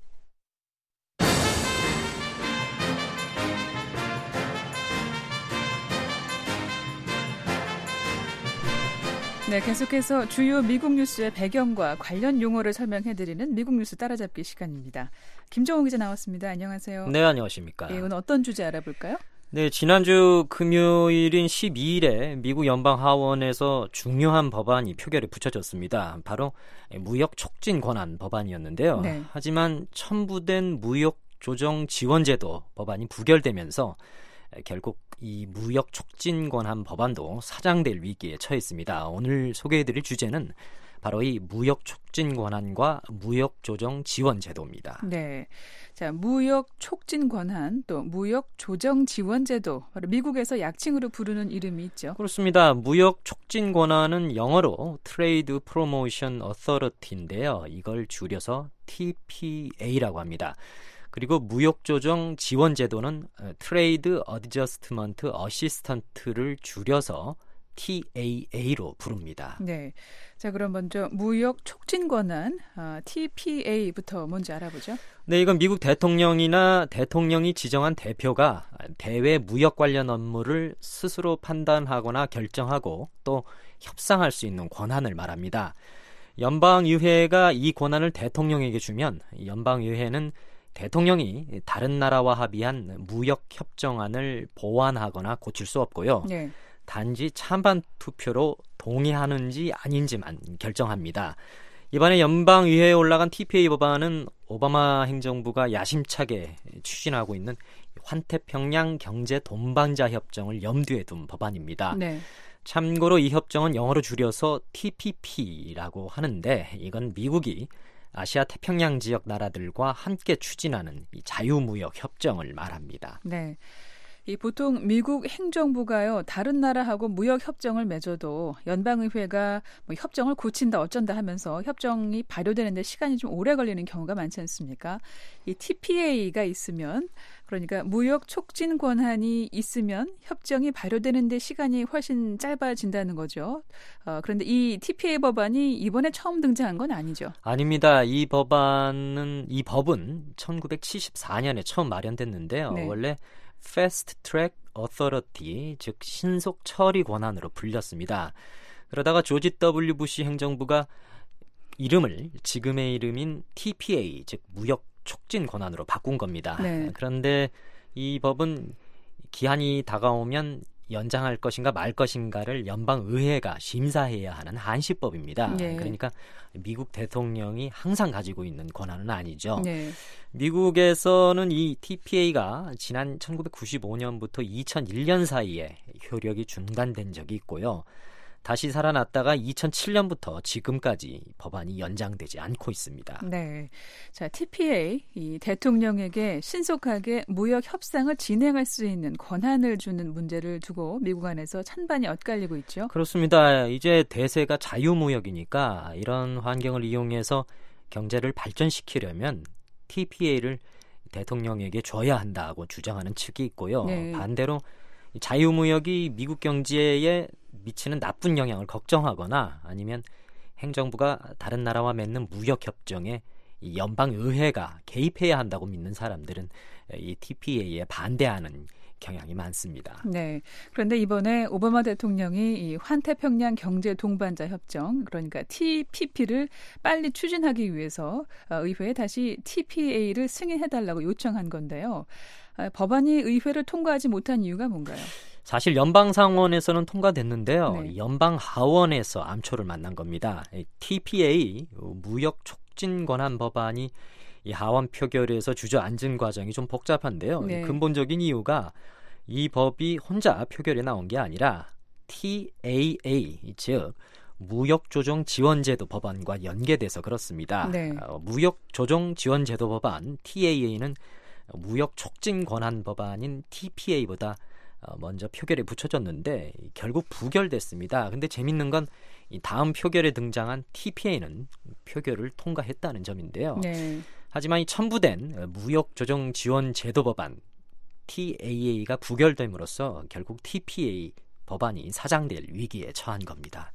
네, 계속해서 주요 미국 뉴스의 배경과 관련 용어를 설명해드리는 미국 뉴스 따라잡기 시간입니다. 김정우 기자 나왔습니다. 안녕하세요. 네, 안녕하십니까. 네, 오늘 어떤 주제 알아볼까요? 네, 지난주 금요일인 12일에 미국 연방하원에서 중요한 법안이 표결에 붙여졌습니다. 바로 무역 촉진 권한 법안이었는데요. 네. 하지만 첨부된 무역 조정 지원제도 법안이 부결되면서 결국 이 무역 촉진 권한 법안도 사장될 위기에 처했습니다. 오늘 소개해드릴 주제는 바로 이 무역 촉진 권한과 무역 조정 지원 제도입니다. 네, 자 무역 촉진 권한 또 무역 조정 지원 제도 바로 미국에서 약칭으로 부르는 이름이 있죠. 그렇습니다. 무역 촉진 권한은 영어로 Trade Promotion Authority인데요. 이걸 줄여서 TPA라고 합니다. 그리고 무역조정 지원제도는 트레이드 어드저스트먼트 어시스턴트를 줄여서 TAA로 부릅니다. 네. 자, 그럼 먼저 무역 촉진 권한 TPA부터 뭔지 알아보죠. 네, 이건 미국 대통령이나 대통령이 지정한 대표가 대외 무역 관련 업무를 스스로 판단하거나 결정하고 또 협상할 수 있는 권한을 말합니다. 연방의회가 이 권한을 대통령에게 주면 연방의회는 대통령이 다른 나라와 합의한 무역 협정안을 보완하거나 고칠 수 없고요. 네. 단지 찬반 투표로 동의하는지 아닌지만 결정합니다. 이번에 연방의회에 올라간 TPA 법안은 오바마 행정부가 야심차게 추진하고 있는 환태평양 경제 동반자 협정을 염두에 둔 법안입니다. 네. 참고로 이 협정은 영어로 줄여서 TPP라고 하는데 이건 미국이 아시아 태평양 지역 나라들과 함께 추진하는 이 자유무역 협정을 말합니다. 네. 이 보통 미국 행정부가요 다른 나라하고 무역 협정을 맺어도 연방의회가 뭐 협정을 고친다 어쩐다 하면서 협정이 발효되는데 시간이 좀 오래 걸리는 경우가 많지 않습니까? 이 TPA가 있으면 그러니까 무역 촉진 권한이 있으면 협정이 발효되는데 시간이 훨씬 짧아진다는 거죠. 그런데 이 TPA 법안이 이번에 처음 등장한 건 아니죠? 아닙니다. 이 법은 1974년에 처음 마련됐는데요. 네. 원래 Fast Track Authority, 즉 신속 처리 권한으로 불렸습니다. 그러다가 조지 W. 부시 행정부가 지금의 이름인 TPA, 즉 무역 촉진 권한으로 바꾼 겁니다. 네. 그런데 이 법은 기한이 다가오면 연장할 것인가 말 것인가를 연방의회가 심사해야 하는 한시법입니다. 네. 그러니까 미국 대통령이 항상 가지고 있는 권한은 아니죠. 네. 미국에서는 이 TPA가 지난 1995년부터 2001년 사이에 효력이 중단된 적이 있고요. 다시 살아났다가 2007년부터 지금까지 법안이 연장되지 않고 있습니다. 네. 자, TPA, 이 대통령에게 신속하게 무역 협상을 진행할 수 있는 권한을 주는 문제를 두고 미국 안에서 찬반이 엇갈리고 있죠. 그렇습니다. 이제 대세가 자유무역이니까 이런 환경을 이용해서 경제를 발전시키려면 TPA를 대통령에게 줘야 한다고 주장하는 측이 있고요. 네. 반대로 자유무역이 미국 경제에 미치는 나쁜 영향을 걱정하거나 아니면 행정부가 다른 나라와 맺는 무역협정에 이 연방의회가 개입해야 한다고 믿는 사람들은 이 TPA에 반대하는 경향이 많습니다. 네. 그런데 이번에 오바마 대통령이 이 환태평양 경제 동반자 협정, 그러니까 TPP를 빨리 추진하기 위해서 의회에 다시 TPA를 승인해달라고 요청한 건데요. 법안이 의회를 통과하지 못한 이유가 뭔가요? 사실 연방상원에서는 통과됐는데요. 네. 연방하원에서 암초를 만난 겁니다. TPA 무역 촉진 권한 법안이 이 하원 표결에서 주저앉은 과정이 좀 복잡한데요. 네. 근본적인 이유가 이 법이 혼자 표결에 나온 게 아니라 TAA, 즉 무역조정지원제도 법안과 연계돼서 그렇습니다. 네. 무역조정지원제도 법안 TAA는 무역 촉진 권한 법안인 TPA보다 먼저 표결에 붙여졌는데 결국 부결됐습니다. 근데 재밌는 건 이 다음 표결에 등장한 TPA는 표결을 통과했다는 점인데요. 네. 하지만 이 첨부된 무역조정지원제도 법안 TAA가 부결됨으로써 결국 TPA 법안이 사장될 위기에 처한 겁니다.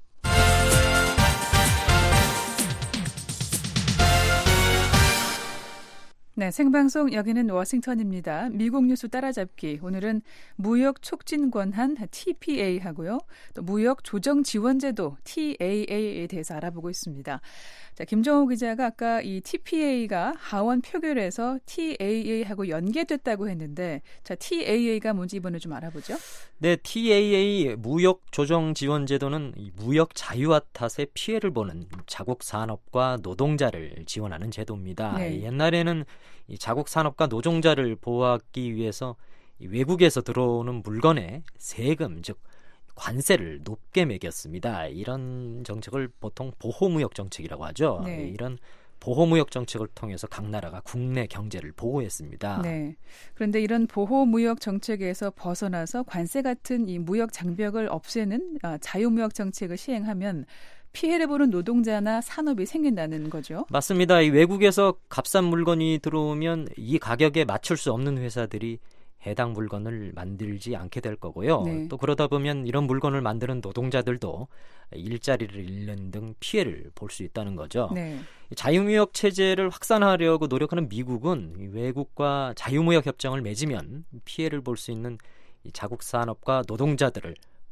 네, 생방송 여기는 워싱턴입니다. 미국 뉴스 따라잡기. 오늘은 무역 촉진 권한 TPA 하고요. 또 무역 조정 지원제도 TAA에 대해서 알아보고 있습니다. 자, 김정호 기자가 아까 이 TPA가 하원 표결에서 TAA하고 연계됐다고 했는데, 자, TAA가 뭔지 이번에 좀 알아보죠. 네, TAA 무역 조정 지원제도는 이 무역 자유화 탓에 피해를 보는 자국 산업과 노동자를 지원하는 제도입니다. 네. 옛날에는 이 자국 산업과 노동자를 보호하기 위해서 이 외국에서 들어오는 물건에 세금, 즉 관세를 높게 매겼습니다. 이런 정책을 보통 보호무역 정책이라고 하죠. 네. 이런 보호무역 정책을 통해서 각 나라가 국내 경제를 보호했습니다. 네. 그런데 이런 보호무역 정책에서 벗어나서 관세 같은 이 무역 장벽을 없애는 자유무역 정책을 시행하면 피해를 보는 노동자나 산업이 생긴다는 거죠. 맞습니다. 이 외국에서 값싼 물건이 들어오면 이 가격에 맞출 수 없는 회사들이 해당 물건을 만들지 않게 될 거고요. 네. 또 그러다 보면 이런 물건을 만드는 노동자들도 일자리를 잃는 등 피해를 볼 수 있다는 거죠. 네. 자유무역 체제를 확산하려고 노력하는 미국은 외국과 자유무역 협정을 맺으면 피해를 볼 수 있는 이 자국 산업과 노동자들을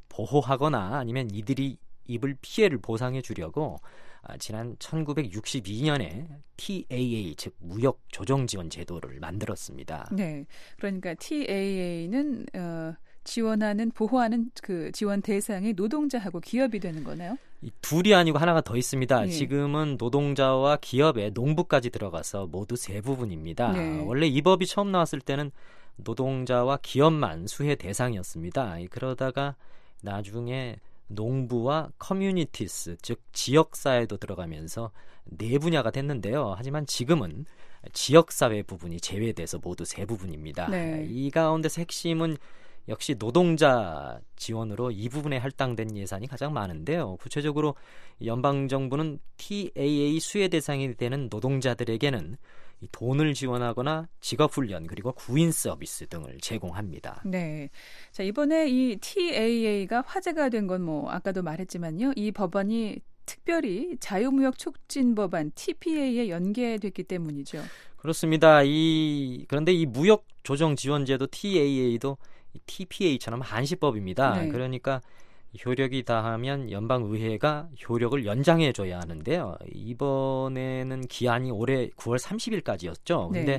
보호하거나 아니면 이들이 입을 피해를 보상해 주려고 지난 1962년에 TAA 즉 무역 조정 지원 제도를 만들었습니다. 네, 그러니까 TAA는 지원하는 보호하는 그 지원 대상이 노동자하고 기업이 되는 거나요? 이 둘이 아니고 하나가 더 있습니다. 예. 지금은 노동자와 기업에 농부까지 들어가서 모두 세 부분입니다. 네. 원래 이 법이 처음 나왔을 때는 노동자와 기업만 수혜 대상이었습니다. 그러다가 나중에 농부와 커뮤니티스 즉 지역사회도 들어가면서 네 분야가 됐는데요. 하지만 지금은 지역사회 부분이 제외돼서 모두 세 부분입니다. 네. 이 가운데서 핵심은 역시 노동자 지원으로 이 부분에 할당된 예산이 가장 많은데요. 구체적으로 연방정부는 TAA 수혜 대상이 되는 노동자들에게는 이 돈을 지원하거나 직업훈련 그리고 구인 서비스 등을 제공합니다. 네. 자, 이번에 이 TAA가 화제가 된 건 뭐 아까도 말했지만요. 이 법안이 특별히 자유무역 촉진 법안 TPA에 연계됐기 때문이죠. 그렇습니다. 그런데 이 무역 조정 지원제도 TAA도 TPA처럼 한시법입니다. 네. 그러니까 효력이 다하면 연방의회가 효력을 연장해줘야 하는데요. 이번에는 기한이 올해 9월 30일까지였죠. 그런데 네.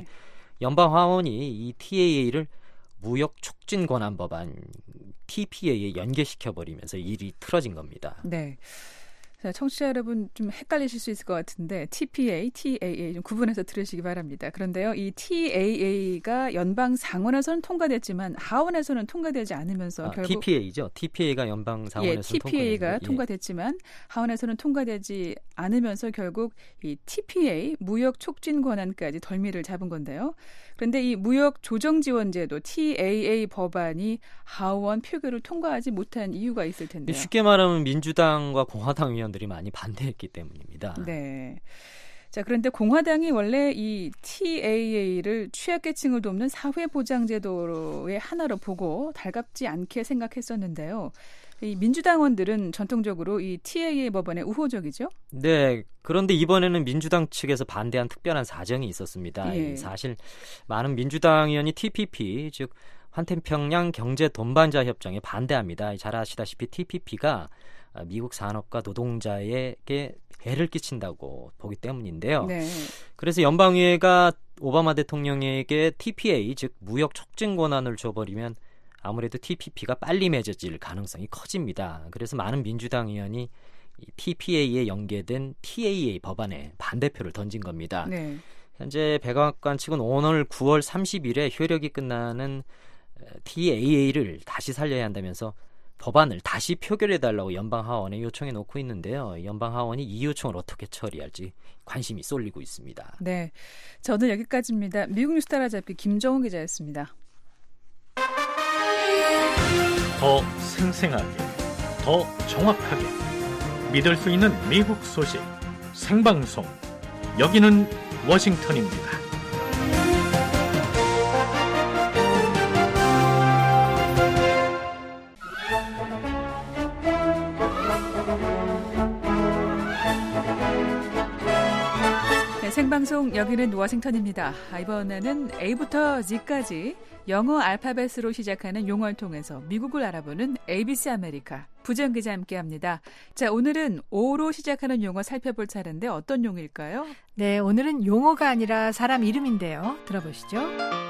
연방하원이 이 TAA를 무역 촉진 권한 법안 TPA에 연계시켜버리면서 일이 틀어진 겁니다. 네. 자, 청취자 여러분 좀 헷갈리실 수 있을 것 같은데 TPA, TAA 좀 구분해서 들으시기 바랍니다. 그런데요, 이 TAA가 연방 상원에서는 통과됐지만 하원에서는 통과되지 않으면서 결국 TPA죠. TPA가 연방 상원에서 TPA가 통과됐지만 하원에서는 통과되지 않으면서 결국 이 TPA 무역 촉진 권한까지 덜미를 잡은 건데요. 그런데 이 무역 조정 지원제도 TAA 법안이 하원 표결을 통과하지 못한 이유가 있을 텐데요. 쉽게 말하면 민주당과 공화당 의원들이 많이 반대했기 때문입니다. 네. 자, 그런데 공화당이 원래 이 TAA를 취약계층을 돕는 사회보장제도의 하나로 보고 달갑지 않게 생각했었는데요. 이 민주당원들은 전통적으로 이 TAA 법안에 우호적이죠? 네. 그런데 이번에는 민주당 측에서 반대한 특별한 사정이 있었습니다. 예. 사실 많은 민주당 의원이 TPP, 즉 환태평양 경제 동반자 협정에 반대합니다. 잘 아시다시피 TPP가 미국 산업과 노동자에게 해를 끼친다고 보기 때문인데요. 네. 그래서 연방의회가 오바마 대통령에게 TPA, 즉 무역 촉진 권한을 줘버리면 아무래도 TPP가 빨리 맺어질 가능성이 커집니다. 그래서 많은 민주당 의원이 TPA에 연계된 TAA 법안에 반대표를 던진 겁니다. 네. 현재 백악관 측은 오늘 9월 30일에 효력이 끝나는 TAA를 다시 살려야 한다면서 법안을 다시 표결해달라고 연방하원에 요청해 놓고 있는데요. 연방하원이 이 요청을 어떻게 처리할지 관심이 쏠리고 있습니다. 네, 저는 여기까지입니다. 미국 뉴스 따라잡기 김정훈 기자였습니다. 더 생생하게, 더 정확하게 믿을 수 있는 미국 소식 생방송. 여기는 워싱턴입니다. 네, 생방송 여기는 워싱턴입니다. 이번에는 A부터 Z까지 영어 알파벳으로 시작하는 용어를 통해서 미국을 알아보는 ABC 아메리카 부정 기자 함께합니다. 자, 오늘은 O로 시작하는 용어 살펴볼 차례인데 어떤 용어일까요? 네, 오늘은 용어가 아니라 사람 이름인데요. 들어보시죠.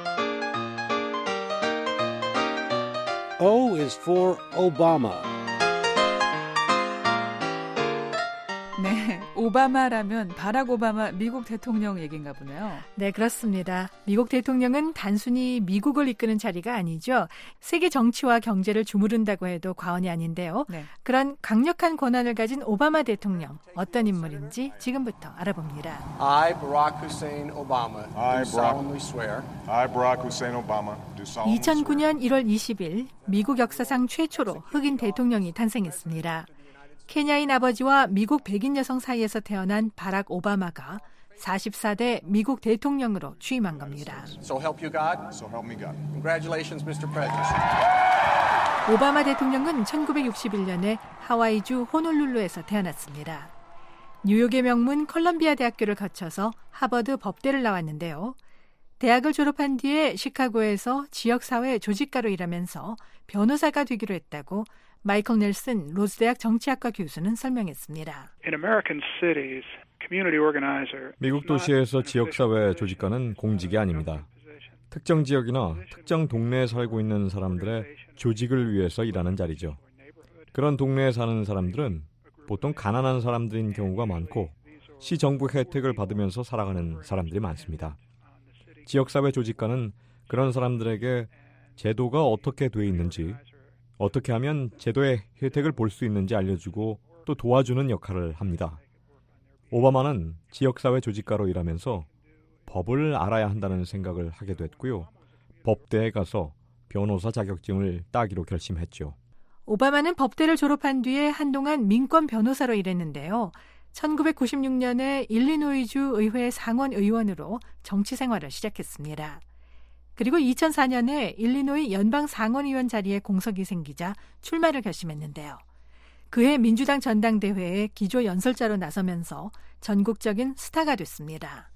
O is for Obama. 네, 오바마라면 바락 오바마 미국 대통령 얘기인가 보네요. 네, 그렇습니다. 미국 대통령은 단순히 미국을 이끄는 자리가 아니죠. 세계 정치와 경제를 주무른다고 해도 과언이 아닌데요. 네. 그런 강력한 권한을 가진 오바마 대통령, 어떤 인물인지 지금부터 알아봅니다. I, Barack Hussein Obama, do solemnly swear. I, Barack Hussein Obama, do solemnly swear. 2009년 1월 20일 미국 역사상 최초로 흑인 대통령이 탄생했습니다. 케냐인 아버지와 미국 백인 여성 사이에서 태어난 바락 오바마가 44대 미국 대통령으로 취임한 겁니다. So help you God. So help me God. Congratulations, Mr. President. 오바마 대통령은 1961년에 하와이주 호놀룰루에서 태어났습니다. 뉴욕의 명문 컬럼비아 대학교를 거쳐서 하버드 법대를 나왔는데요. 대학을 졸업한 뒤에 시카고에서 지역사회 조직가로 일하면서 변호사가 되기로 했다고 마이클 넬슨 로즈대학 정치학과 교수는 설명했습니다. 미국 도시에서 지역사회 조직가는 공직이 아닙니다. 특정 지역이나 특정 동네에 살고 있는 사람들의 조직을 위해서 일하는 자리죠. 그런 동네에 사는 사람들은 보통 가난한 사람들인 경우가 많고 시정부 혜택을 받으면서 살아가는 사람들이 많습니다. 지역사회 조직가는 그런 사람들에게 제도가 어떻게 돼 있는지, 어떻게 하면 제도의 혜택을 볼 수 있는지 알려주고 또 도와주는 역할을 합니다. 오바마는 지역사회 조직가로 일하면서 법을 알아야 한다는 생각을 하게 됐고요. 법대에 가서 변호사 자격증을 따기로 결심했죠. 오바마는 법대를 졸업한 뒤에 한동안 민권 변호사로 일했는데요. 1996년에 일리노이주 의회 상원 의원으로 정치 생활을 시작했습니다. 그리고 2004년에 일리노이 연방 상원의원 자리에 공석이 생기자 출마를 결심했는데요. 그해 민주당 전당대회에 기조 연설자로 나서면서 전국적인 스타가 됐습니다.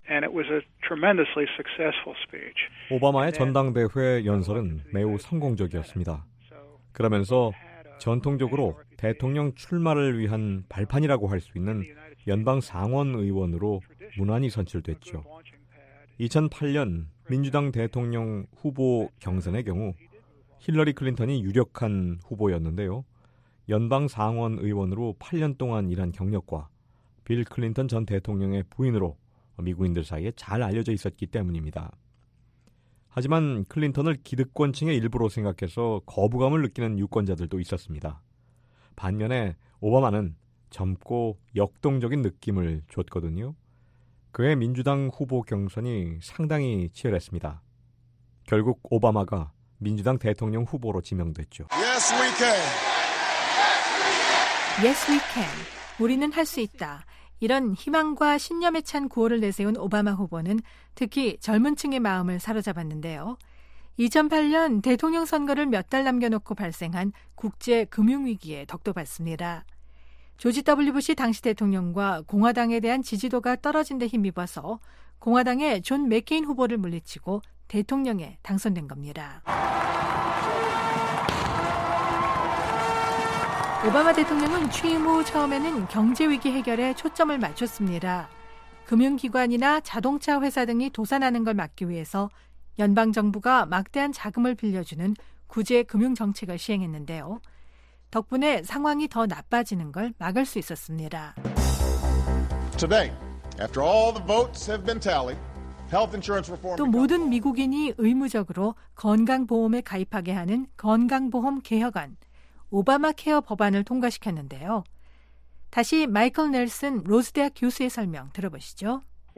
오바마의 전당대회 연설은 매우 성공적이었습니다. 그러면서 전통적으로 대통령 출마를 위한 발판이라고 할 수 있는 연방 상원 의원으로 무난히 선출됐죠. 2008년 민주당 대통령 후보 경선의 경우 힐러리 클린턴이 유력한 후보였는데요. 연방 상원 의원으로 8년 동안 일한 경력과 빌 클린턴 전 대통령의 부인으로 미국인들 사이에 잘 알려져 있었기 때문입니다. 하지만 클린턴을 기득권층의 일부로 생각해서 거부감을 느끼는 유권자들도 있었습니다. 반면에 오바마는 젊고 역동적인 느낌을 줬거든요. 그의 민주당 후보 경선이 상당히 치열했습니다. 결국 오바마가 민주당 대통령 후보로 지명됐죠. Yes, we can. Yes, we can. 우리는 할 수 있다. 이런 희망과 신념에 찬 구호를 내세운 오바마 후보는 특히 젊은 층의 마음을 사로잡았는데요. 2008년 대통령 선거를 몇 달 남겨놓고 발생한 국제 금융위기에 덕도 받습니다. 조지 W. 부시 당시 대통령과 공화당에 대한 지지도가 떨어진 데 힘입어서 공화당의 존 맥케인 후보를 물리치고 대통령에 당선된 겁니다. 오바마 대통령은 취임 후 처음에는 경제위기 해결에 초점을 맞췄습니다. 금융기관이나 자동차 회사 등이 도산하는 걸 막기 위해서 연방정부가 막대한 자금을 빌려주는 구제 금융정책을 시행했는데요. 덕분에 상황이 더 나빠지는 걸 막을 수 있었습니다. Today, after all the votes have been tallied, health insurance reform. 또 모든 미국인이 의무적으로 건강보험에 가입하게 하는 건강보험 개혁안, 오바마 케어 법안을 통과시켰는데요. 다시 마이클 넬슨 로즈대학 교수의 설명 들어보시죠.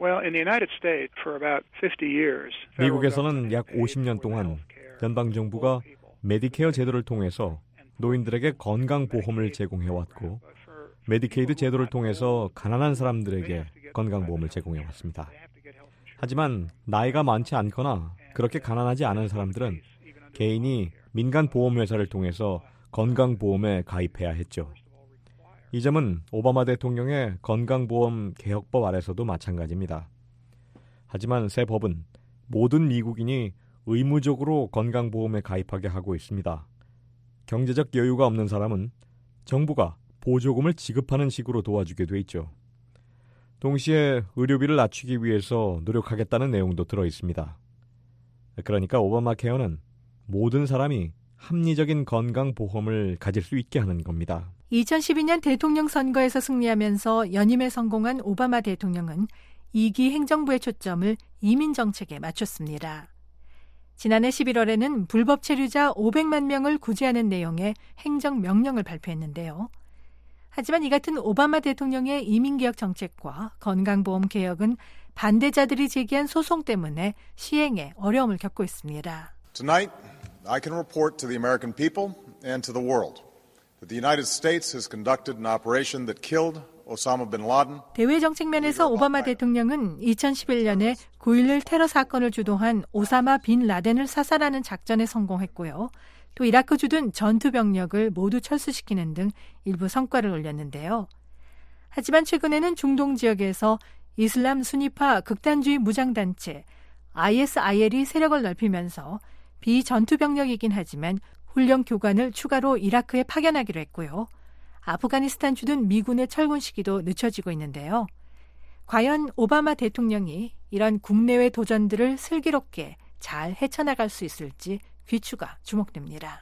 미국에서는 약 50년 동안 연방정부가 메디케어 제도를 통해서 노인들에게 건강보험을 제공해왔고 메디케이드 제도를 통해서 가난한 사람들에게 건강보험을 제공해왔습니다. 하지만 나이가 많지 않거나 그렇게 가난하지 않은 사람들은 개인이 민간보험회사를 통해서 건강보험에 가입해야 했죠. 이 점은 오바마 대통령의 건강보험 개혁법 아래서도 마찬가지입니다. 하지만 새 법은 모든 미국인이 의무적으로 건강보험에 가입하게 하고 있습니다. 경제적 여유가 없는 사람은 정부가 보조금을 지급하는 식으로 도와주게 돼 있죠. 동시에 의료비를 낮추기 위해서 노력하겠다는 내용도 들어 있습니다. 그러니까 오바마 케어는 모든 사람이 합리적인 건강보험을 가질 수 있게 하는 겁니다. 2012년 대통령 선거에서 승리하면서 연임에 성공한 오바마 대통령은 2기 행정부의 초점을 이민 정책에 맞췄습니다. 지난해 11월에는 불법 체류자 500만 명을 구제하는 내용의 행정명령을 발표했는데요. 하지만 이 같은 오바마 대통령의 이민개혁 정책과 건강보험 개혁은 반대자들이 제기한 소송 때문에 시행에 어려움을 겪고 있습니다. Tonight, I can report to the American people and to the world The United States has conducted an operation that killed Osama bin Laden. 대외 정책 면에서 오바마 대통령은 2011년에 9.11 테러 사건을 주도한 오사마 빈 라덴을 사살하는 작전에 성공했고요. 또 이라크 주둔 전투 병력을 모두 철수시키는 등 일부 성과를 올렸는데요. 하지만 최근에는 중동 지역에서 이슬람 순위파 극단주의 무장단체 ISIL이 세력을 넓히면서 비전투 병력이긴 하지만 훈련 교관을 추가로 이라크에 파견하기로 했고요. 아프가니스탄 주둔 미군의 철군 시기도 늦춰지고 있는데요. 과연 오바마 대통령이 이런 국내외 도전들을 슬기롭게 잘 헤쳐나갈 수 있을지 귀추가 주목됩니다.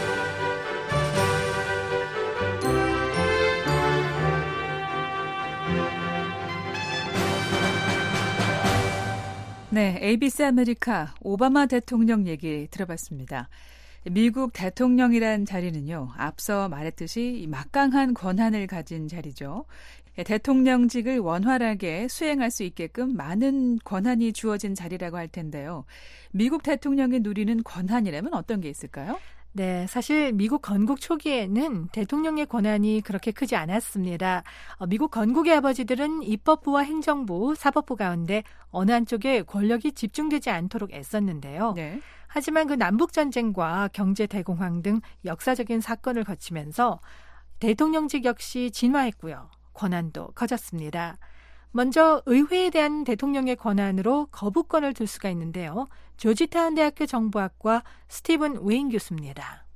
네, ABC 아메리카 오바마 대통령 얘기 들어봤습니다. 미국 대통령이란 자리는요, 앞서 말했듯이 막강한 권한을 가진 자리죠. 대통령직을 원활하게 수행할 수 있게끔 많은 권한이 주어진 자리라고 할 텐데요. 미국 대통령이 누리는 권한이라면 어떤 게 있을까요? 네, 사실 미국 건국 초기에는 대통령의 권한이 그렇게 크지 않았습니다. 미국 건국의 아버지들은 입법부와 행정부, 사법부 가운데 어느 한쪽에 권력이 집중되지 않도록 애썼는데요. 네. 하지만 그 남북전쟁과 경제대공황 등 역사적인 사건을 거치면서 대통령직 역시 진화했고요. 권한도 커졌습니다. 먼저 의회에 대한 대통령의 권한으로 거부권을 둘 수가 있는데요. 조지타운 대학교 정보학과 스티븐 웨인 교수입니다.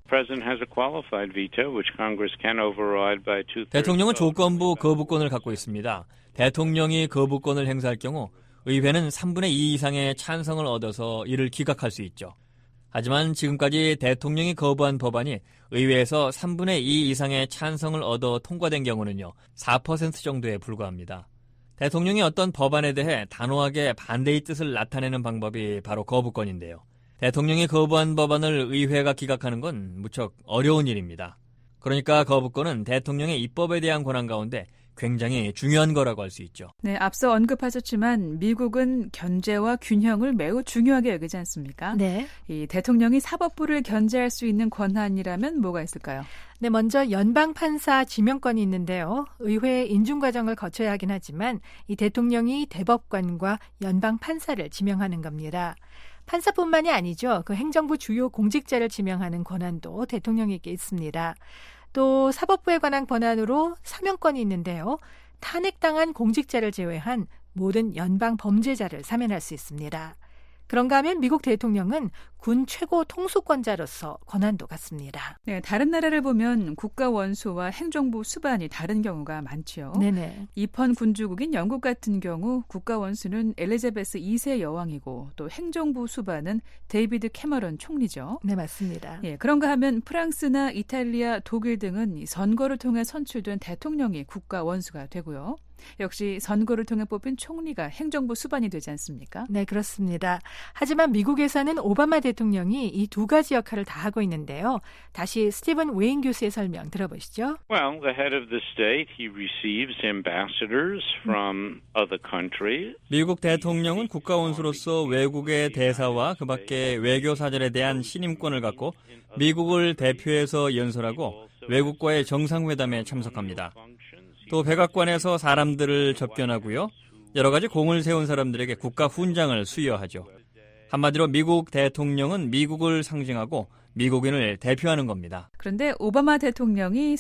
대통령은 조건부 거부권을 갖고 있습니다. 대통령이 거부권을 행사할 경우 의회는 3분의 2 이상의 찬성을 얻어서 이를 기각할 수 있죠. 하지만 지금까지 대통령이 거부한 법안이 의회에서 3분의 2 이상의 찬성을 얻어 통과된 경우는요, 4% 정도에 불과합니다. 대통령이 어떤 법안에 대해 단호하게 반대의 뜻을 나타내는 방법이 바로 거부권인데요. 대통령이 거부한 법안을 의회가 기각하는 건 무척 어려운 일입니다. 그러니까 거부권은 대통령의 입법에 대한 권한 가운데 굉장히 중요한 거라고 할 수 있죠. 네, 앞서 언급하셨지만 미국은 견제와 균형을 매우 중요하게 여기지 않습니까? 네. 이 대통령이 사법부를 견제할 수 있는 권한이라면 뭐가 있을까요? 네, 먼저 연방 판사 지명권이 있는데요. 의회 인준 과정을 거쳐야 하긴 하지만 이 대통령이 대법관과 연방 판사를 지명하는 겁니다. 판사뿐만이 아니죠. 그 행정부 주요 공직자를 지명하는 권한도 대통령에게 있습니다. 또 사법부에 관한 권한으로 사면권이 있는데요. 탄핵당한 공직자를 제외한 모든 연방 범죄자를 사면할 수 있습니다. 그런가 하면 미국 대통령은 군 최고 통수권자로서 권한도 갖습니다. 네, 다른 나라를 보면 국가 원수와 행정부 수반이 다른 경우가 많죠. 네네. 입헌 군주국인 영국 같은 경우 국가 원수는 엘리자베스 2세 여왕이고 또 행정부 수반은 데이비드 캐머런 총리죠. 네, 맞습니다. 예, 그런가 하면 프랑스나 이탈리아, 독일 등은 선거를 통해 선출된 대통령이 국가 원수가 되고요. 역시 선거를 통해 뽑힌 총리가 행정부 수반이 되지 않습니까? 네, 그렇습니다. 하지만 미국에서는 오바마 대통령이 이 두 가지 역할을 다 하고 있는데요. 다시 스티븐 웨인 교수의 설명 들어보시죠. Well, the head of the state, he receives ambassadors from other countries. 미국 대통령은 국가 원수로서 외국의 대사와 그 밖의 외교 사절에 대한 신임권을 갖고 미국을 대표해서 연설하고 외국과의 정상회담에 참석합니다. 또 백악관에서 사람들을 접견하고요. 여러 가지 공을 세운 사람들에게 국가 훈장을 수여하죠. 한마디로 미국 대통령은 미국을 상징하고 미국인을 대표하는 겁니다. 그런데 오바마 대통령이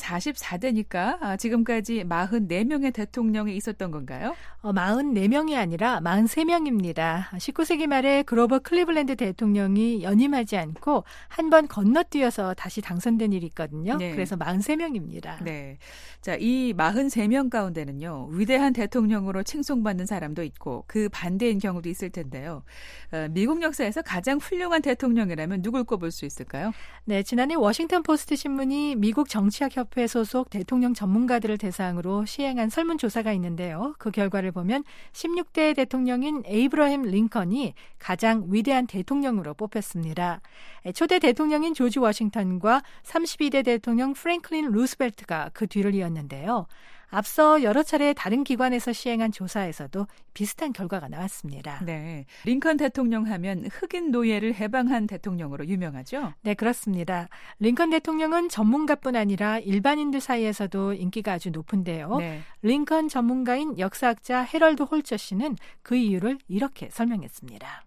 44대니까 지금까지 44명의 대통령이 있었던 건가요? 44명이 아니라 43명입니다. 19세기 말에 그로버 클리블랜드 대통령이 연임하지 않고 한 번 건너뛰어서 다시 당선된 일이 있거든요. 네. 그래서 43명입니다. 네. 자, 이 43명 가운데는요, 위대한 대통령으로 칭송받는 사람도 있고 그 반대인 경우도 있을 텐데요. 미국 역사에서 가장 훌륭한 대통령이라면 누굴 꼽을 수 있을까요? 네, 지난해 워싱턴 포스트 신문이 미국 정치학협회 소속 대통령 전문가들을 대상으로 시행한 설문조사가 있는데요. 그 결과를 보면 16대 대통령인 에이브러햄 링컨이 가장 위대한 대통령으로 뽑혔습니다. 초대 대통령인 조지 워싱턴과 32대 대통령 프랭클린 루스벨트가 그 뒤를 이었는데요. 앞서 여러 차례 다른 기관에서 시행한 조사에서도 비슷한 결과가 나왔습니다. 네, 링컨 대통령 하면 흑인 노예를 해방한 대통령으로 유명하죠? 네, 그렇습니다. 링컨 대통령은 전문가뿐 아니라 일반인들 사이에서도 인기가 아주 높은데요. 네. 링컨 전문가인 역사학자 헤럴드 홀처 씨는 그 이유를 이렇게 설명했습니다.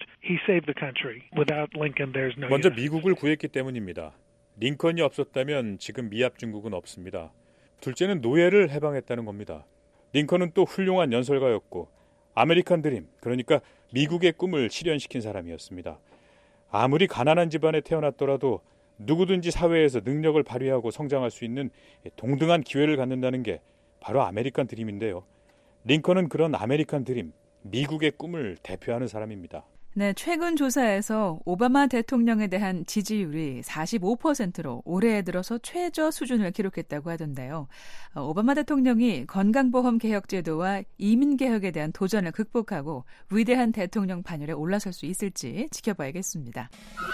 먼저 미국을 구했기 때문입니다. 링컨이 없었다면 지금 미합 중국은 없습니다. 둘째는 노예를 해방했다는 겁니다. 링컨은 또 훌륭한 연설가였고 아메리칸 드림, 그러니까 미국의 꿈을 실현시킨 사람이었습니다. 아무리 가난한 집안에 태어났더라도 누구든지 사회에서 능력을 발휘하고 성장할 수 있는 동등한 기회를 갖는다는 게 바로 아메리칸 드림인데요. 링컨은 그런 아메리칸 드림, 미국의 꿈을 대표하는 사람입니다. 네, 최근 조사에서 오바마 대통령에 대한 지지율이 45%로 올해 들어서 최저 수준을 기록했다고 하던데요. 오바마 대통령이 건강보험 개혁 제도와 이민 개혁에 대한 도전을 극복하고 위대한 대통령 반열에 올라설 수 있을지 지켜봐야겠습니다.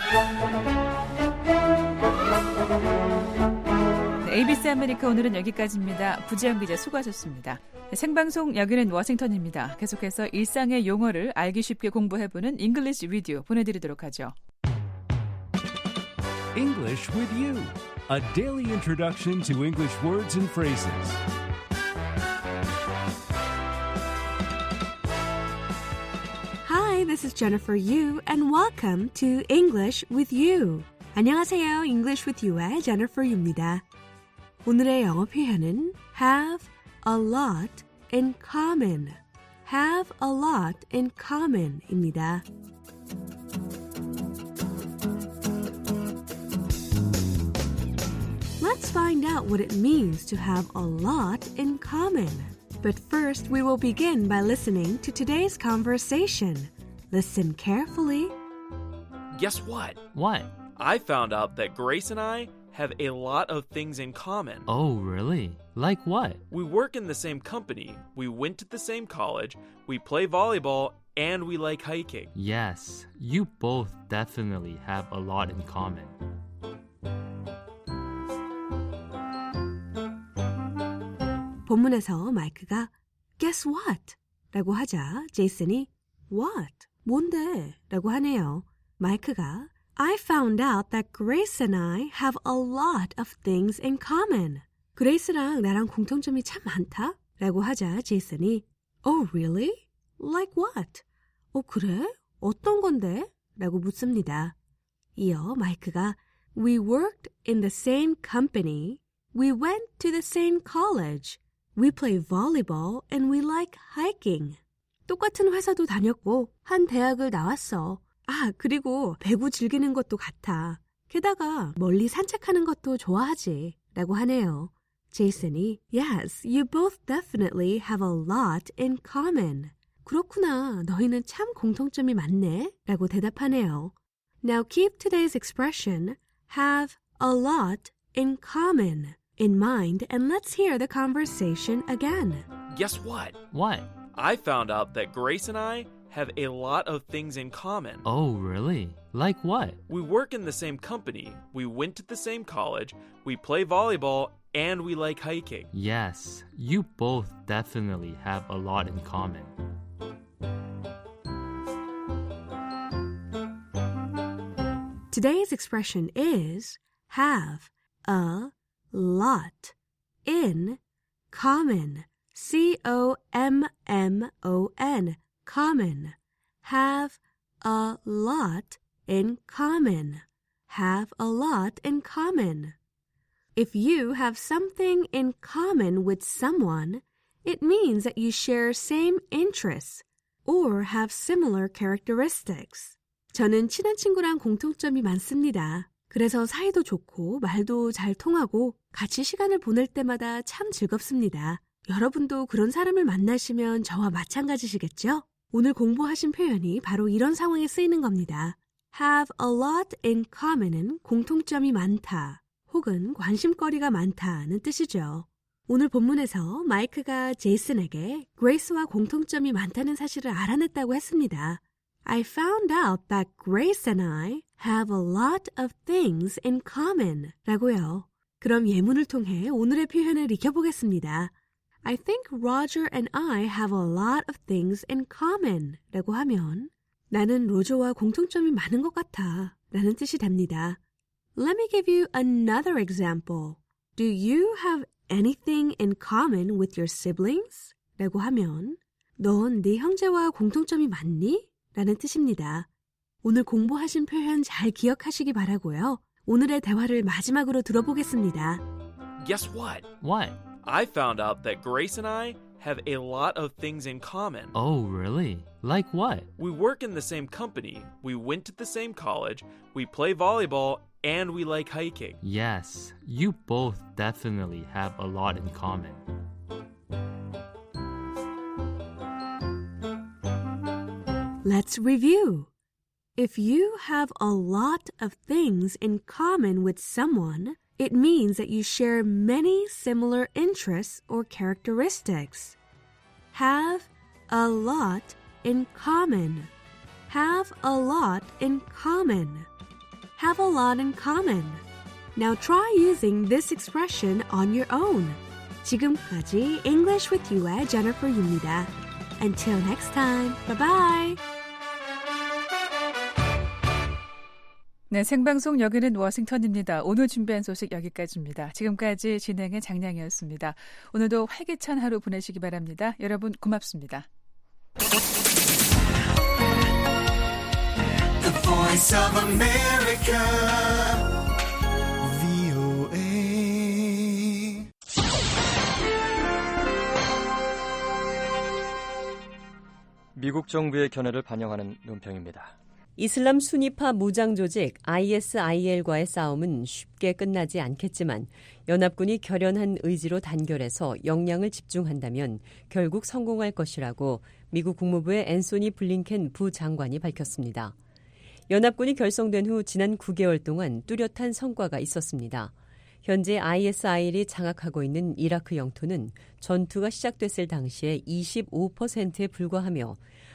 네, ABC 아메리카 오늘은 여기까지입니다. 부지영 기자 수고하셨습니다. 생방송 여기는 워싱턴입니다. 계속해서 일상의 용어를 알기 쉽게 공부해보는 English with You 보내드리도록 하죠. English with you. A daily introduction to English words and phrases. Hi, this is Jennifer Yu and welcome to English with You. 안녕하세요. English with You의 Jennifer Yu입니다. 오늘의 영어 표현은 have a lot in common. have a lot in common 입니다. Let's find out what it means to have a lot in common. But first, we will begin by listening to today's conversation. Listen carefully. Guess what? What? I found out that Grace and I have a lot of things in common. Oh, really? Like what? We work in the same company, we went to the same college, we play volleyball, and we like hiking. Yes, you both definitely have a lot in common. 본문에서 마이크가 Guess what? 라고 하자 제이슨이 What? 뭔데? 라고 하네요. 마이크가 I found out that Grace and I have a lot of things in common. 그레이스랑 나랑 공통점이 참 많다? 라고 하자 제이슨이 Oh, really? Like what? 그래? 어떤 건데? 라고 묻습니다. 이어 마이크가 We worked in the same company. We went to the same college. We play volleyball and we like hiking. 똑같은 회사도 다녔고 한 대학을 나왔어. 그리고 배구 즐기는 것도 같아. 게다가 멀리 산책하는 것도 좋아하지. 라고 하네요. 제이슨이 Yes, you both definitely have a lot in common. 그렇구나. 너희는 참 공통점이 많네. 라고 대답하네요. Now keep today's expression have a lot in common in mind and let's hear the conversation again. Guess what? What? I found out that Grace and I have a lot of things in common. Oh, really? Like what? We work in the same company, we went to the same college, we play volleyball, and we like hiking. Yes, you both definitely have a lot in common. Today's expression is have a lot in common. C-O-M-M-O-N. Common. Have a lot in common. Have a lot in common. If you have something in common with someone, it means that you share same interests or have similar characteristics. 저는 친한 친구랑 공통점이 많습니다. 그래서 사이도 좋고 말도 잘 통하고 같이 시간을 보낼 때마다 참 즐겁습니다. 여러분도 그런 사람을 만나시면 저와 마찬가지시겠죠? 오늘 공부하신 표현이 바로 이런 상황에 쓰이는 겁니다. Have a lot in common은 공통점이 많다 혹은 관심거리가 많다는 뜻이죠. 오늘 본문에서 마이크가 제이슨에게 그레이스와 공통점이 많다는 사실을 알아냈다고 했습니다. I found out that Grace and I have a lot of things in common 라고요. 그럼 예문을 통해 오늘의 표현을 익혀보겠습니다. I think Roger and I have a lot of things in common 라고 하면 나는 로저와 공통점이 많은 것 같아 라는 뜻이 됩니다. Let me give you another example. Do you have anything in common with your siblings? 라고 하면 넌 네 형제와 공통점이 많니? 라는 뜻입니다. 오늘 공부하신 표현 잘 기억하시기 바라고요. 오늘의 대화를 마지막으로 들어보겠습니다. Guess what? What? I found out that Grace and I have a lot of things in common. Oh, really? Like what? We work in the same company, we went to the same college, we play volleyball, and we like hiking. Yes, you both definitely have a lot in common. Let's review. If you have a lot of things in common with someone, it means that you share many similar interests or characteristics. Have a lot in common. Have a lot in common. Have a lot in common. Now try using this expression on your own. 지금까지 English with You의 Jennifer입니다. Until next time, bye-bye. 네, 생방송 여기는 워싱턴입니다. 오늘 준비한 소식 여기까지입니다. 지금까지 진행의 장량이었습니다. 오늘도 활기찬 하루 보내시기 바랍니다. 여러분 고맙습니다. The Voice of America. 미국 정부의 견해를 반영하는 논평입니다. 이슬람 순위파 무장 조직 ISIL과의 싸움은 쉽게 끝나지 않겠지만 연합군이 결연한 의지로 단결해서 역량을 집중한다면 결국 성공할 것이라고 미국 국무부의 앤소니 블링켄 부장관이 밝혔습니다. 연합군이 결성된 후 지난 9개월 동안 뚜렷한 성과가 있었습니다. 현재 ISIL이 장악하고 있는 이라크 영토는 전투가 시작됐을 당시에 25%에 불과하며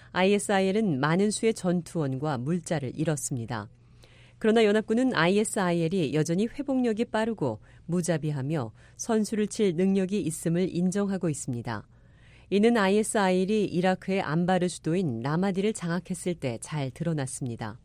ISIL은 많은 수의 전투원과 물자를 잃었습니다. 그러나 연합군은 ISIL이 여전히 회복력이 빠르고 무자비하며 선수를 칠 능력이 있음을 인정하고 있습니다. 이는 ISIL이 이라크의 안바르 수도인 라마디를 장악했을 때 잘 드러났습니다.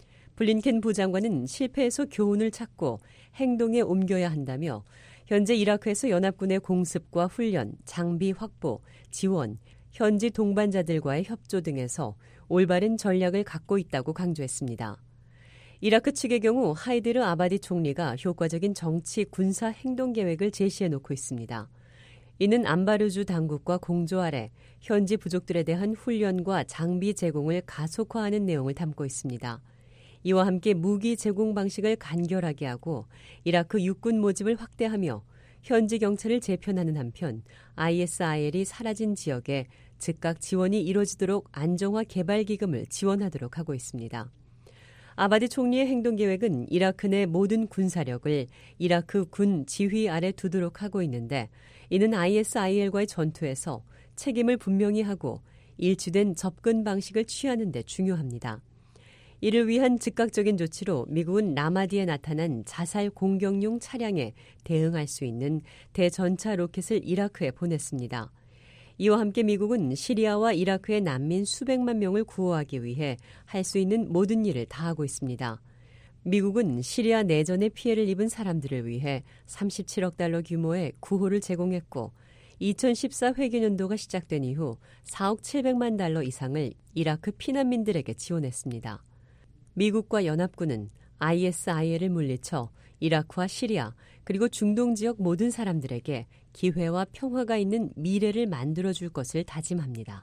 블린켄 부장관은 실패에서 교훈을 찾고 행동에 옮겨야 한다며 현재 이라크에서 연합군의 공습과 훈련, 장비 확보, 지원, 현지 동반자들과의 협조 등에서 올바른 전략을 갖고 있다고 강조했습니다. 이라크 측의 경우 하이드르 아바디 총리가 효과적인 정치 군사 행동 계획을 제시해 놓고 있습니다. 이는 안바르주 당국과 공조 아래 현지 부족들에 대한 훈련과 장비 제공을 가속화하는 내용을 담고 있습니다. 이와 함께 무기 제공 방식을 간결하게 하고 이라크 육군 모집을 확대하며 현지 경찰을 재편하는 한편 ISIL이 사라진 지역에 즉각 지원이 이루어지도록 안정화 개발 기금을 지원하도록 하고 있습니다. 아바디 총리의 행동계획은 이라크 내 모든 군사력을 이라크 군 지휘 아래 두도록 하고 있는데 이는 ISIL과의 전투에서 책임을 분명히 하고 일치된 접근 방식을 취하는 데 중요합니다. 이를 위한 즉각적인 조치로 미국은 라마디에 나타난 자살 공격용 차량에 대응할 수 있는 대전차 로켓을 이라크에 보냈습니다. 이와 함께 미국은 시리아와 이라크의 난민 수백만 명을 구호하기 위해 할 수 있는 모든 일을 다하고 있습니다. 미국은 시리아 내전의 피해를 입은 사람들을 위해 37억 달러 규모의 구호를 제공했고 2014 회계년도가 시작된 이후 4억 700만 달러 이상을 이라크 피난민들에게 지원했습니다. 미국과 연합군은 ISIL을 물리쳐 이라크와 시리아 그리고 중동 지역 모든 사람들에게 기회와 평화가 있는 미래를 만들어줄 것을 다짐합니다.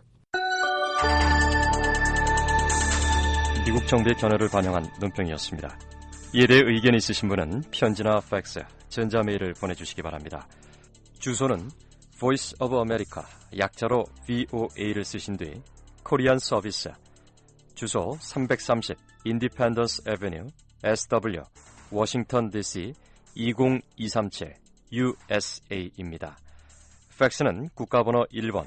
미국 정부의 견해를 반영한 논평이었습니다. 이에 대해 의견 있으신 분은 편지나 팩스, 전자메일을 보내주시기 바랍니다. 주소는 Voice of America, 약자로 VOA를 쓰신 뒤 코리안 서비스, 주소 330 Independence Avenue, SW, 워싱턴 DC 20237 USA입니다. 팩스는 국가번호 1번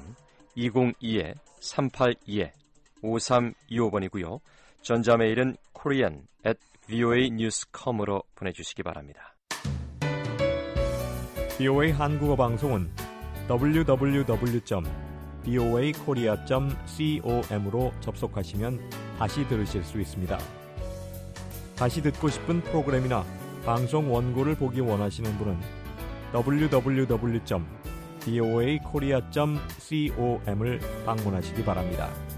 202-382-5325번이고요. 전자메일은 korean@voanews.com으로 보내주시기 바랍니다. VOA 한국어 방송은 www.voakorea.com으로 접속하시면 다시 들으실 수 있습니다. 다시 듣고 싶은 프로그램이나 방송 원고를 보기 원하시는 분은 www.voakorea.com을 방문하시기 바랍니다.